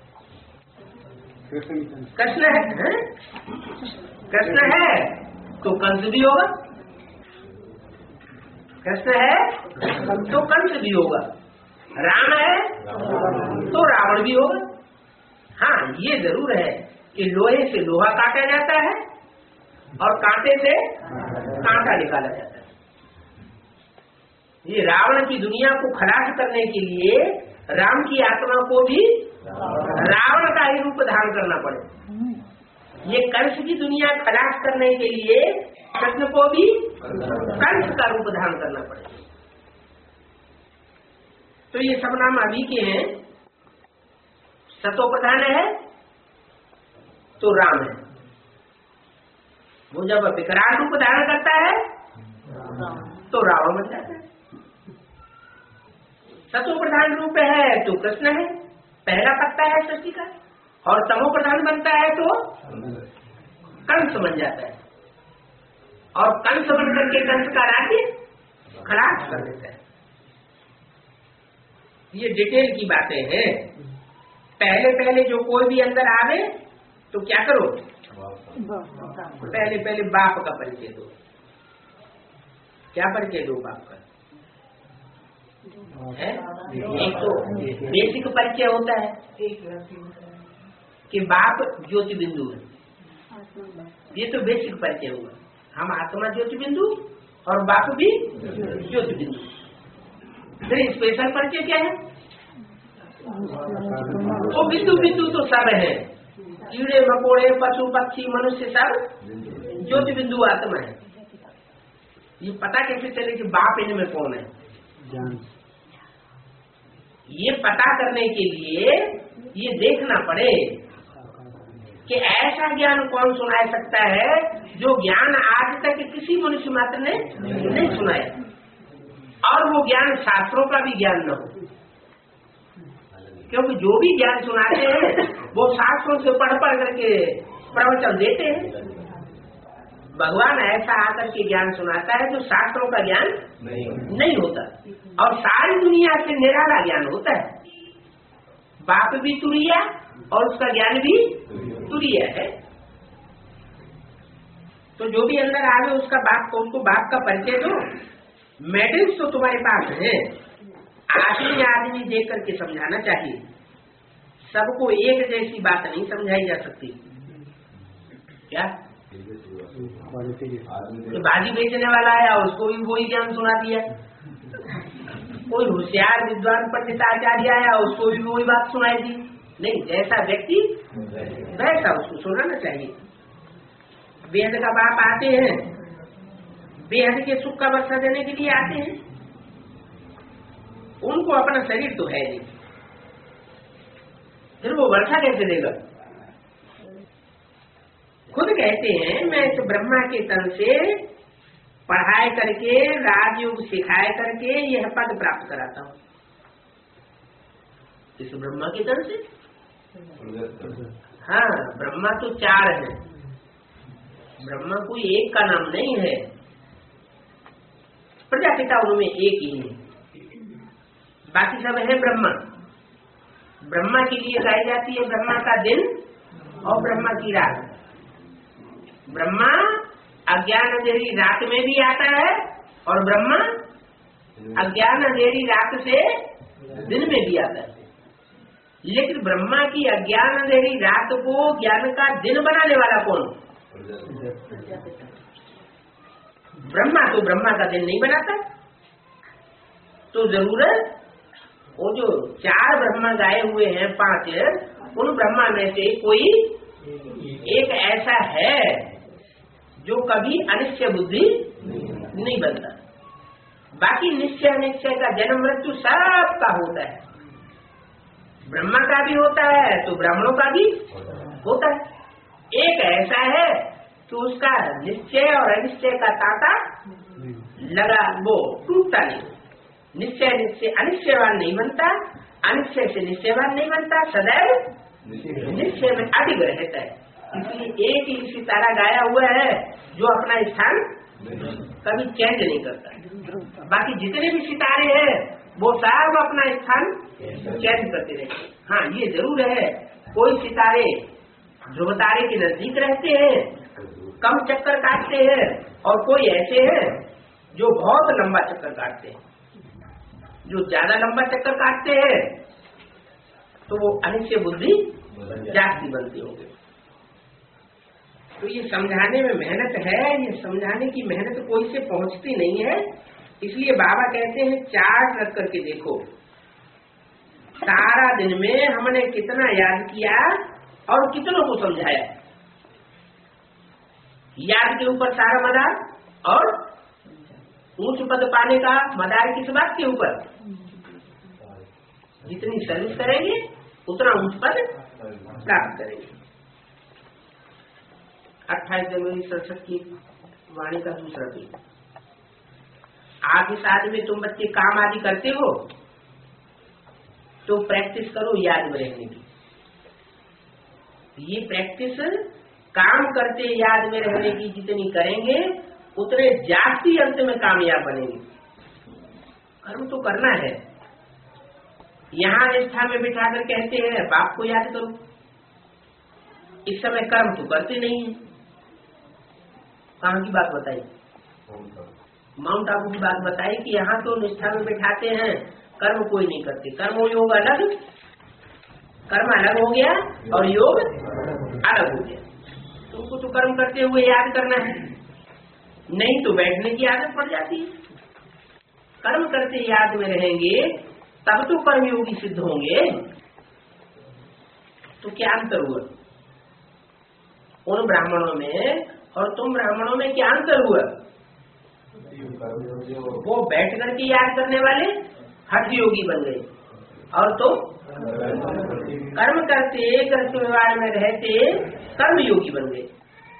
कृष्ण है, कृष्ण है तो कंस भी होगा, कृष्ण है तो कंस भी होगा, राम है तो रावण भी होगा। हाँ ये जरूर है कि लोहे से लोहा काटा जाता है और कांटे से कांटा निकाला जाता है। ये रावण की दुनिया को खलास करने के लिए राम की आत्मा को भी रावण का ही रूप धारण करना पड़े। ये कंस की दुनिया खलास करने के लिए कृष्ण को भी कंस का रूप धारण करना पड़े। तो ये सब नाम अभी के हैं। सतो प्रधान है तो राम है, वो जब विकराल रूप धारण करता है तो रावण बन जाता है। सतो प्रधान रूप है तो कृष्ण है, पहला पत्ता है सृष्टि का, और तमो प्रधान बनता है तो कंस बन जाता है, और कंस बन करके कंस का राज्य खलास कर देता है। ये डिटेल की बातें हैं। पहले पहले जो कोई भी अंदर आवे तो क्या करो, पहले पहले बाप का परिचय दो। क्या परिचय दो बाप का? है एक तो बेसिक परिचय होता है कि बाप ज्योति बिंदु है, ये तो बेसिक परिचय हुआ। हम आत्मा ज्योति बिंदु और बाप भी ज्योति बिंदु। फिर स्पेशल परिचय क्या है? वो बिंदु बिंदु तो सब है, कीड़े मकोड़े पशु पक्षी मनुष्य सब ज्योति बिंदु आत्मा है। ये पता कैसे चले कि बाप इनमें कौन है? ये पता करने के लिए ये देखना पड़े कि ऐसा ज्ञान कौन सुना सकता है जो ज्ञान आज तक किसी मनुष्य मात्र ने नहीं सुनाया, और वो ज्ञान शास्त्रों का भी ज्ञान न हो। क्योंकि जो भी ज्ञान सुनाते हैं वो शास्त्रों से पढ़ पढ़ करके प्रवचन देते हैं। भगवान ऐसा आकर के ज्ञान सुनाता है जो शास्त्रों का ज्ञान नहीं, नहीं होता, और सारी दुनिया से निराला ज्ञान होता है। बाप भी तुरिया और उसका ज्ञान भी तुरिया है। तो जो भी अंदर आवे उसका बाप को, उसको बाप का परिचय दो। मेडिल्स तो तुम्हारे पास है, आदमी आदमी देख करके समझाना चाहिए। सबको एक जैसी बात नहीं समझाई जा सकती। क्या तो बाजी बेचने वाला आया उसको भी वही ज्ञान सुना दिया, कोई होशियार विद्वान पंडित आचार्य आया उसको भी वही बात सुनाई दी। नहीं, जैसा व्यक्ति वैसा उसको सुनाना चाहिए। बेहद का बाप आते हैं, बेहद के सुख का वर्षा देने के लिए आते हैं। उनको अपना शरीर तो है नहीं, फिर वो वर्षा कैसे देगा? खुद कहते हैं मैं इस ब्रह्मा के तन से पढ़ाई करके राजयोग सिखाए करके यह पद प्राप्त कराता हूँ। इस ब्रह्मा के तन से? हाँ, ब्रह्मा तो चार है, ब्रह्मा कोई एक का नाम नहीं है। प्रजापिता उनमें एक ही है, बाकी सब है ब्रह्मा। ब्रह्मा के लिए गाई जाती है ब्रह्मा का दिन और ब्रह्मा की रात। ब्रह्मा अज्ञान अंधेरी रात में भी आता है और ब्रह्मा अज्ञान अंधेरी रात से दिन में भी आता है। लेकिन ब्रह्मा की अज्ञान अंधेरी रात को ज्ञान का दिन बनाने वाला कौन? ब्रह्मा तो ब्रह्मा का दिन नहीं बनाता। तो जरूरत वो जो चार ब्रह्मा गाए हुए हैं, पांच, उन ब्रह्मा में से कोई एक ऐसा है जो कभी अनिश्चय बुद्धि नहीं बनता। बाकी निश्चय अनिश्चय का जन्म मृत्यु सबका होता है। ब्रह्मा का भी होता है तो ब्राह्मणों का भी होता है। एक ऐसा है तो उसका निश्चय और अनिश्चय का तांता लगा, वो टूटता नहीं। निश्चय निश्चय अनिश्चयवान नहीं बनता, अनिश्चय से निश्चयवान नहीं बनता, सदैव निश्चय में अडिग रहता है। इसलिए एक ही सितारा गाया हुआ है जो अपना स्थान कभी चेंज नहीं करता। बाकी जितने भी सितारे हैं वो सब अपना स्थान चेंज करते रहते हैं। हाँ, ये जरूर है, कोई सितारे ध्रुव तारे के नजदीक रहते हैं, कम चक्कर काटते हैं, और कोई ऐसे हैं जो बहुत लंबा चक्कर काटते हैं। जो ज्यादा लंबा चक्कर काटते हैं तो वो अनिश्चय बुद्धि जास्ती बनती होगी। तो ये समझाने में मेहनत है, ये समझाने की मेहनत कोई से पहुंचती नहीं है। इसलिए बाबा कहते हैं चार्ट रख करके देखो, सारा दिन में हमने कितना याद किया और कितनों को समझाया। याद के ऊपर सारा मदार, और ऊंच पद पाने का मदार किस बात के ऊपर? जितनी सर्विस करेंगे उतना ऊंच पद प्राप्त करेंगे। अट्ठाईस जनवरी सड़सठ की वाणी का दूसरा पेज। आज इस आदि में तुम बच्चे काम आदि करते हो तो प्रैक्टिस करो याद में रहने की। ये प्रैक्टिस काम करते याद में रहने की जितनी करेंगे उतने जास्ती अंत में कामयाब बनेंगे। कर्म तो करना है। यहाँ निष्ठा में बिठाकर कहते हैं बाप को याद करो, इस समय कर्म तो करते नहीं है। कहाँ की बात बताई? माउंट आबू की बात बताई कि यहाँ तो निष्ठा में बिठाते हैं, कर्म कोई नहीं करते। कर्म योग अलग, कर्म अलग हो गया और योग अलग हो गया। तुमको तो कर्म करते हुए याद करना है, नहीं तो बैठने की आदत पड़ जाती है। कर्म करते याद में रहेंगे तब तो कर्मयोगी सिद्ध होंगे। तो क्या अंतर हुआ उन ब्राह्मणों में और तुम ब्राह्मणों में? क्या अंतर हुआ? वो बैठ करके याद करने वाले हठ योगी बन गए, और तो कर्म करते कर्म व्यवहार में रहते कर्मयोगी बन गए।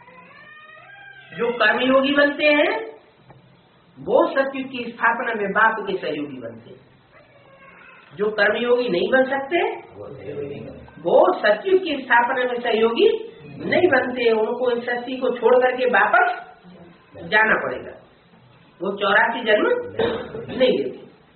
जो कर्मयोगी बनते हैं वो सत्युग की स्थापना में बाप के सहयोगी बनते हैं। जो कर्मयोगी नहीं बन सकते वो सत्युग की स्थापना में सहयोगी नहीं बनते। उनको इस सृष्टि को छोड़ करके वापस जाना पड़ेगा, वो चौरासी जन्म नहीं लेते।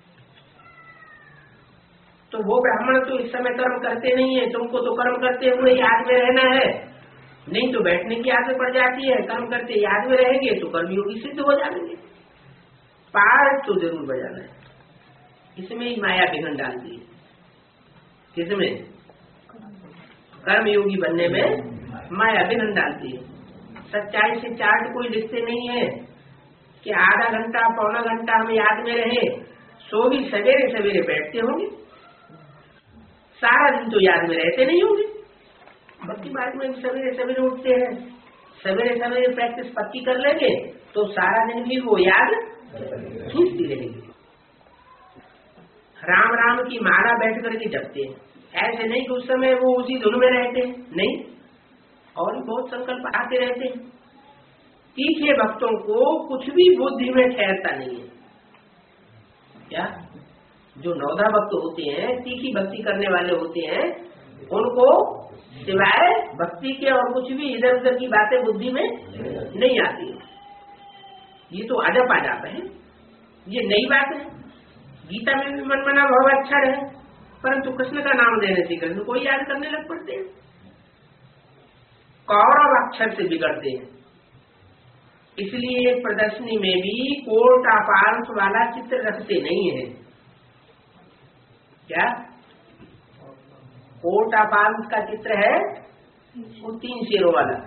तो वो ब्राह्मण तो इस समय कर्म करते नहीं है, तुमको तो कर्म करते हुए याद में रहना है, नहीं तो बैठने की आदत पड़ जाती है। कर्म करते याद में रहेंगे तो कर्मयोगी सिद्ध हो जाएंगे। पार तो जरूर बजाना है। इसमें ही माया विघन डालती है। किसमें? कर्मयोगी बनने में माया विघन डालती है। सच्चाई से चार्ट कोई लिखते नहीं है कि आधा घंटा पौना घंटा हम याद में रहे, सो भी सवेरे सवेरे बैठते होंगे, सारा दिन तो याद में रहते नहीं होंगे। बाकी बात में सवेरे सवेरे उठते हैं, सवेरे सवेरे प्रैक्टिस पक्की कर लेंगे तो सारा दिन भी वो याद खींचती रहेगी। राम राम की माला बैठ करके जपते हैं, ऐसे नहीं कि उस समय वो उसी धुन में रहते हैं, नहीं, और बहुत संकल्प आते रहते हैं। तीखे भक्तों को कुछ भी बुद्धि में ठहरता नहीं है। क्या? जो नौधा भक्त होते हैं, तीखी भक्ति करने वाले होते हैं, उनको सिवाय भक्ति के और कुछ भी इधर उधर की बातें बुद्धि में नहीं आती। ये तो अजब आ जाता है, ये नई बात है। गीता में भी मन मना भाव अच्छा रहे, परंतु कृष्ण का नाम देने से कृष्ण को याद करने लग पड़ते हैं। कौरव अक्षर से बिगड़ते हैं। इसलिए प्रदर्शनी में भी कोट अपांश वाला चित्र रखते नहीं है। क्या? कोट अपांश का चित्र है वो तीन शेरों वाला।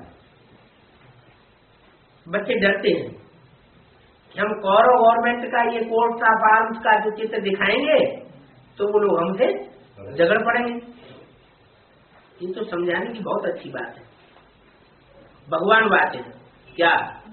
बच्चे डरते हैं कि हम कौरव गवर्नमेंट का ये कोट अपांश का जो चित्र दिखाएंगे तो वो लोग हमसे झगड़ पड़ेंगे। ये तो समझाने की बहुत अच्छी बात है, भगवान बात है। क्या?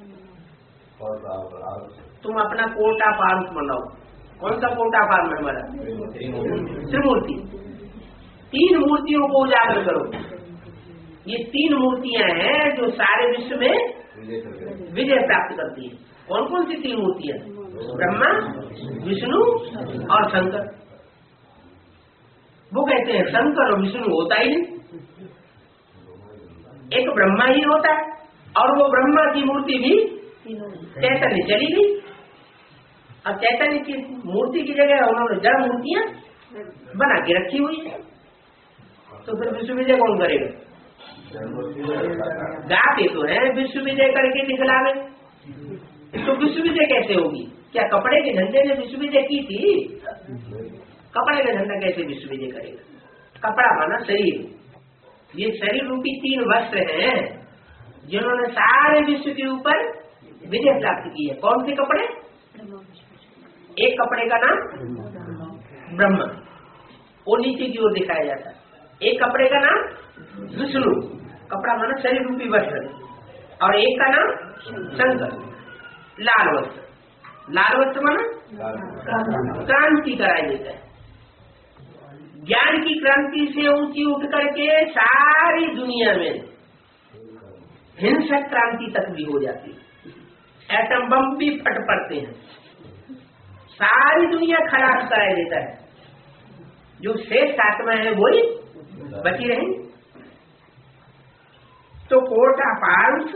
तुम अपना कोटा पार्थ बनाओ। कौन सा कोटा पार्थ में हमारा? त्रिमूर्ति। तीन मूर्तियों को उजागर करो। ये तीन मूर्तियां हैं जो सारे विश्व में विजय प्राप्त करती है। कौन कौन सी तीन मूर्तियां? ब्रह्मा, विष्णु और शंकर। वो कहते हैं शंकर और विष्णु होता ही नहीं, एक ब्रह्मा ही होता है। और वो ब्रह्मा की मूर्ति भी चैतन्य चली गई। अब चैतन्य की मूर्ति की जगह उन्होंने जड़ मूर्तियां बना के रखी हुई है, तो फिर विश्व विजय कौन करेगा? गाते तो है विश्व विजय करके दिखलावे, तो विश्व विजय कैसे होगी? क्या कपड़े के झंडे ने विश्व विजय की थी? कपड़े का झंडा कैसे विश्व विजय करेगा? कपड़ा माना शरीर, ये शरीर रूपी तीन वस्त्र हैं जिन्होंने सारे विश्व के ऊपर विजय प्राप्त की है। कौन से कपड़े? एक कपड़े का नाम ब्रह्मा, वो नीचे की ओर दिखाया जाता है। एक कपड़े का नाम विष्णु, कपड़ा माना शरीर रूपी वस्त्र, और एक का नाम शंकर, लाल वस्त्र। लाल वस्त्र माना क्रांति कराई देता है, ज्ञान की क्रांति से ऊंची उठ करके सारी दुनिया में हिंसक क्रांति तक भी हो जाती है। एटम बम भी फट पड़ते हैं, सारी दुनिया खराब कराई देता है। जो शेष आत्मा है वही बची रही। तो कोर्ट ऑफ आर्म्स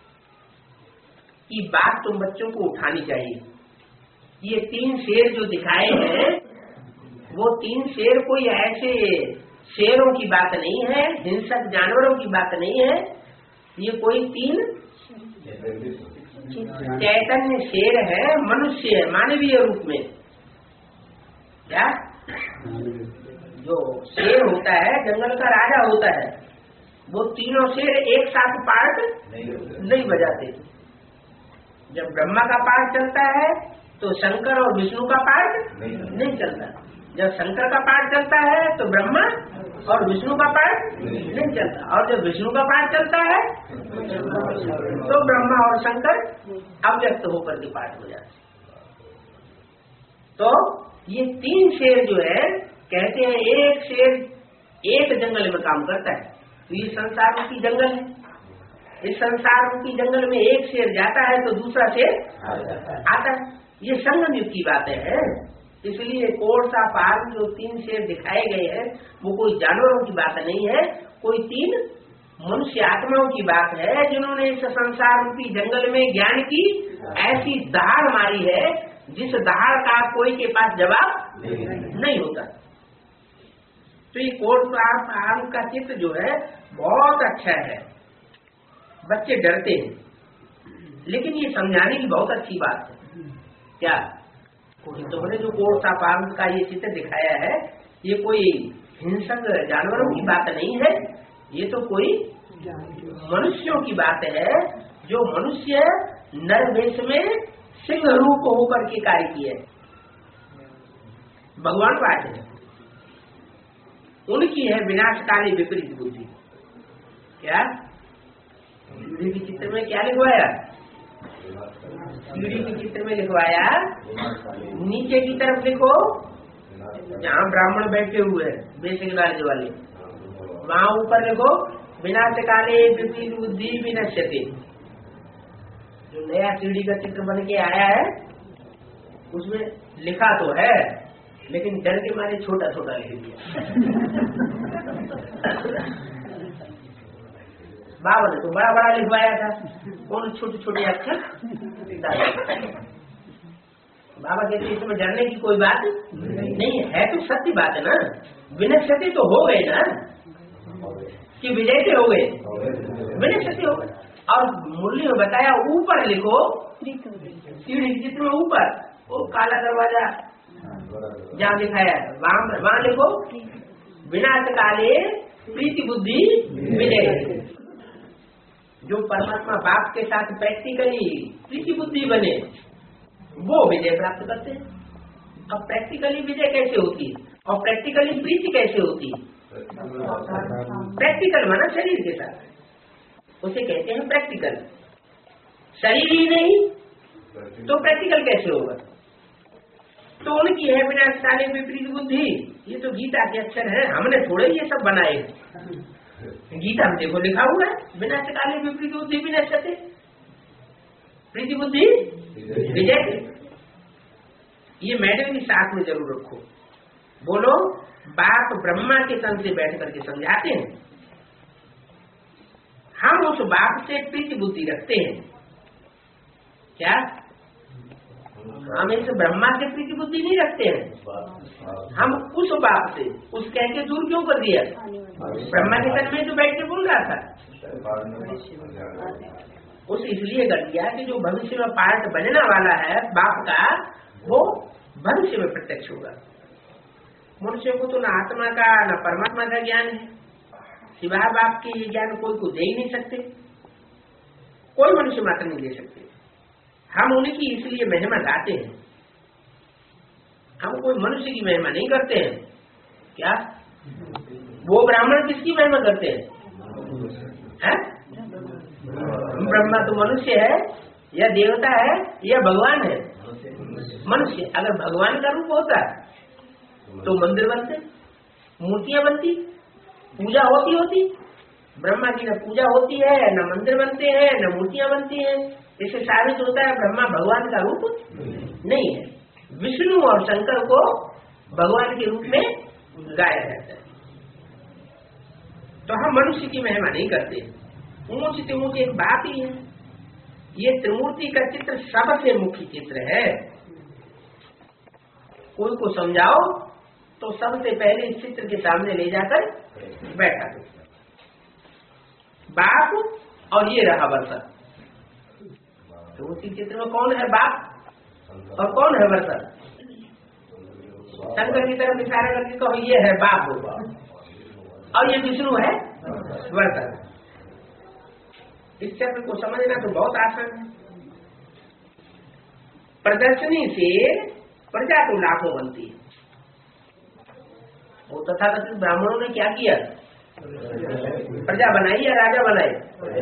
की बात तो बच्चों को उठानी चाहिए। ये तीन शेर जो दिखाए हैं, वो तीन शेर कोई ऐसे शेरों की बात नहीं है, हिंसक जानवरों की बात नहीं है। ये कोई तीन चैतन्य शेर है, मनुष्य है, मानवीय रूप में। क्या जो शेर होता है, जंगल का राजा होता है, वो तीनों शेर एक साथ पार्ट नहीं बजाते। जब ब्रह्मा का पार्ट चलता है तो शंकर और विष्णु का पार्ट नहीं चलता। जब शंकर का पार्ट चलता है तो ब्रह्मा और विष्णु का पार्ट नहीं चलता, और जब विष्णु का पार्ट चलता है तो ब्रह्मा और शंकर अव्यक्त होकर के पार्ट हो जाते। तो ये तीन शेर जो है, कहते हैं एक शेर एक जंगल में काम करता है। तो ये संसार रूपी जंगल है, इस संसार रूपी जंगल में एक शेर जाता है तो दूसरा शेर आता है। ये संगम युग की बातें हैं। इसलिए कोर्ट ऑफ आर्म्स जो तीन शेर दिखाए गए हैं, वो कोई जानवरों की बात नहीं है, कोई तीन मनुष्य आत्माओं की बात है जिन्होंने इस संसार रूपी जंगल में ज्ञान की ऐसी दहाड़ मारी है जिस दहाड़ का कोई के पास जवाब नहीं होता। तो ये कोर्ट ऑफ आर्म्स का चित्र जो है बहुत अच्छा है। बच्चे डरते हैं, लेकिन ये समझाने की बहुत अच्छी बात है। क्या तुमने जो कोर्ट ऑफ आर्म्स का ये चित्र दिखाया है, ये कोई हिंसक जानवरों की बात नहीं है, ये तो कोई मनुष्यों की बात है, जो मनुष्य नर वेश में सिंह रूप होकर के कार्य किए। भगवान बात है, उनकी है विनाशकाली विपरीत बुद्धि। क्या सीढ़ी के चित्र में क्या लिखवाया? सीढ़ी के चित्र में लिखवाया नीचे की तरफ देखो, जहाँ ब्राह्मण बैठे हुए हैं बेसिक नॉलेज वाले, वहाँ ऊपर देखो विनाशकाले विपरीत बुद्धि विनश्यते। जो नया सीढ़ी का चित्र बन के आया है उसमें लिखा तो है, लेकिन डर के मारे छोटा छोटा लिख दिया। बाबा ने तो बड़ा बड़ा लिखवाया था, कौन छोटे छोटे अक्षर। बाबा कहते इसमें डरने की कोई बात नहीं है, तो सत्य बात है ना। विनश्यति तो हो गए ना, कि विजय से हो गए, विनश्यति हो गए। और मुरली में बताया ऊपर लिखो, सीढ़ी जितने ऊपर वो काला दरवाजा जहाँ दिखाया है वहाँ वहाँ लिखो विनाश काले प्रीति बुद्धि विजय। जो परमात्मा बाप के साथ प्रैक्टिकली प्रीति बुद्धि बने वो विजय प्राप्त करते हैं। अब प्रैक्टिकली विजय कैसे होती है और प्रैक्टिकली प्रीति कैसे होती है? प्रैक्टिकल माना शरीर के साथ, उसे कहते हैं प्रैक्टिकल। शरीर ही नहीं तो प्रैक्टिकल कैसे होगा? तो उनकी है विनाशकाले विपरीत बुद्धि। ये तो गीता के अक्षर है, हमने थोड़े ये सब बनाए हैं। गीता में देखो लिखा हुआ है विनाशकाले विपरीत बुद्धि विनश्यते। प्रीति बुद्धि विजय। ये मैडम की साथ में जरूर रखो। बोलो, बाप ब्रह्मा के तन से बैठ करके समझाते हैं, हम उस बाप से प्रीति बुद्धि रखते हैं। क्या हम इस ब्रह्मा से प्रीति बुद्धि नहीं रखते हैं? हम उस बाप से उस कह के दूर क्यों कर दिया? ब्रह्मा के तन में तो बैठ के बोल रहा था। उस इसलिए कर दिया कि जो भविष्य में पार्ट बनने वाला है बाप का, वो भविष्य में प्रत्यक्ष होगा। मनुष्य को तो न आत्मा का न परमात्मा का ज्ञान है, सिवाय बाप के ये ज्ञान कोई को दे ही नहीं सकते, कोई मनुष्य मात्र नहीं दे सकते। हम उनकी इसलिए महिमा गाते हैं, हम कोई मनुष्य की महिमा नहीं करते हैं। क्या वो ब्राह्मण किसकी महिमा करते हैं? है? ब्रह्मा तो मनुष्य है या देवता है या भगवान है? मनुष्य। अगर भगवान का रूप होता तो मंदिर बनते, मूर्तियां बनती, पूजा होती होती। ब्रह्मा की न पूजा होती है, न मंदिर बनते हैं, न मूर्तियां बनती हैं। इससे साबित होता है ब्रह्मा भगवान का रूप नहीं है। विष्णु और शंकर को भगवान के रूप में गाया जाता है। तो हम मनुष्य की महिमा नहीं करते। ऊंच से ऊंच एक बात ही है। ये त्रिमूर्ति का चित्र सबसे मुख्य चित्र है। कोई को समझाओ तो सबसे पहले इस चित्र के सामने ले जाकर बैठा दो। बाप और ये रहा वर्षा। तो उसी चित्र में कौन है बाप और कौन है वर्षा? शंकर की तरफ इशारा करके कहो ये है बाप और ये विष्णु है वर्षा। इस चित्र को समझना तो बहुत आसान है। प्रदर्शनी से प्रजा तो लाखों बनती है। वो तथाकथित ब्राह्मणों ने क्या किया? प्रजा बनाई या राजा बनाए?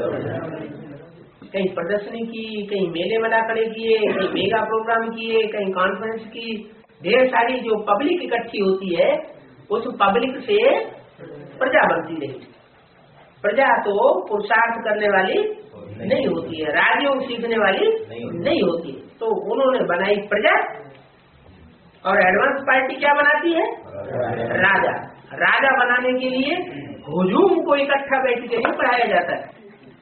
कहीं प्रदर्शनी की, कहीं मेले वाला खड़े किए, कहीं मेगा प्रोग्राम किए, कहीं कॉन्फ्रेंस की। ढेर सारी जो पब्लिक इकट्ठी होती है उस पब्लिक से प्रजा बनती नहीं। प्रजा तो पुरुषार्थ करने वाली नहीं होती है, राजयोग सीखने वाली नहीं होती। तो उन्होंने बनाई प्रजा और एडवांस पार्टी क्या बनाती है? राजा। राजा बनाने के लिए हुजूम को इकट्ठा बैठ के नहीं पढ़ाया जाता है।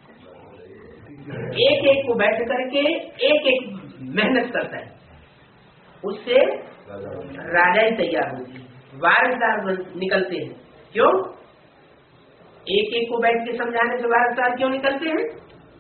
एक एक को बैठ करके एक एक मेहनत करता है, उससे राजा ही तैयार होती है, वारिसदार निकलते हैं। क्यों? एक एक को बैठ के समझाने से वारिसदार क्यों निकलते हैं?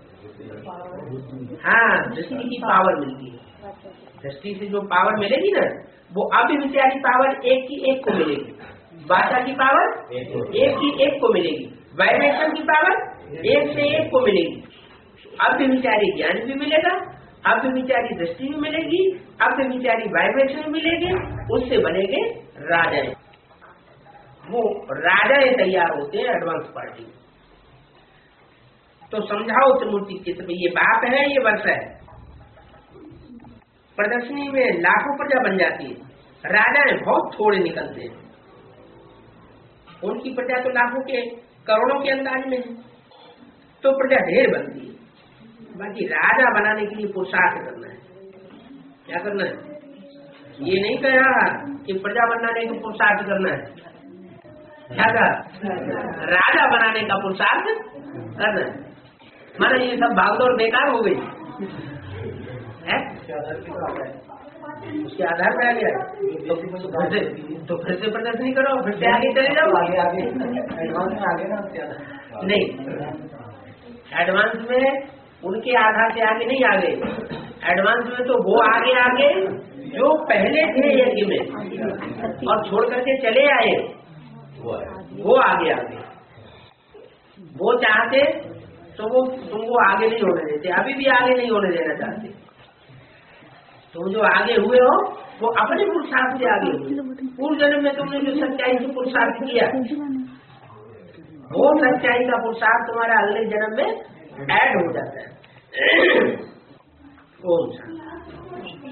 हाँ, दृष्टि की पावर मिलती है। दृष्टि से जो पावर मिलेगी ना, वो अभिविचारी पावर एक की एक को मिलेगी, भाषा की पावर एक की एक को मिलेगी, वाइब्रेशन की पावर एक से एक को मिलेगी। अभिविचारी ज्ञान भी मिलेगा, अभिविचारी दृष्टि भी मिलेगी, अभिविचारी वाइब्रेशन भी मिलेगी। उससे बनेंगे राजा। वो राजा तैयार होते हैं एडवांस पार्टी। तो समझाओ त्रिमूर्ति चित्र में ये बाप है, ये वर्षा है। प्रदर्शनी में लाखों प्रजा बन जाती है, राजाएं बहुत थोड़े निकलते हैं। उनकी प्रजा तो लाखों के करोड़ों के अंदाज में है, तो प्रजा ढेर बनती है। बाकी राजा बनाने के लिए पुरुषार्थ करना है। क्या करना है? ये नहीं कहा कि प्रजा बनाने का पुरुषार्थ करना है। क्या कहा? राजा बनाने का पुरुषार्थ करना है। माना ये सब भागदौड़ बेकार हो गई है, उसके आधार पे आ गया। तो फिर से तो फिर से प्रदर्शनी करो, फिर से आगे चले जाओ। आगे आगे आगे ना नहीं, एडवांस में उनके आधार से आगे नहीं आ गए। एडवांस में तो वो आगे आगे जो पहले थे यज्ञ में और छोड़ करके चले आए, वो आगे आगे। वो चाहते तो वो तुमको आगे नहीं होने देते, अभी भी आगे नहीं होने देना चाहते। तुम जो आगे हुए हो वो अपने पुरुषार्थ से आगे हुए। पूर्व जन्म में तुमने जो सच्चाई से पुरुषार्थ किया, वो सच्चाई का पुरुषार्थ तुम्हारा अगले जन्म में ऐड हो जाता है। ओम शांति।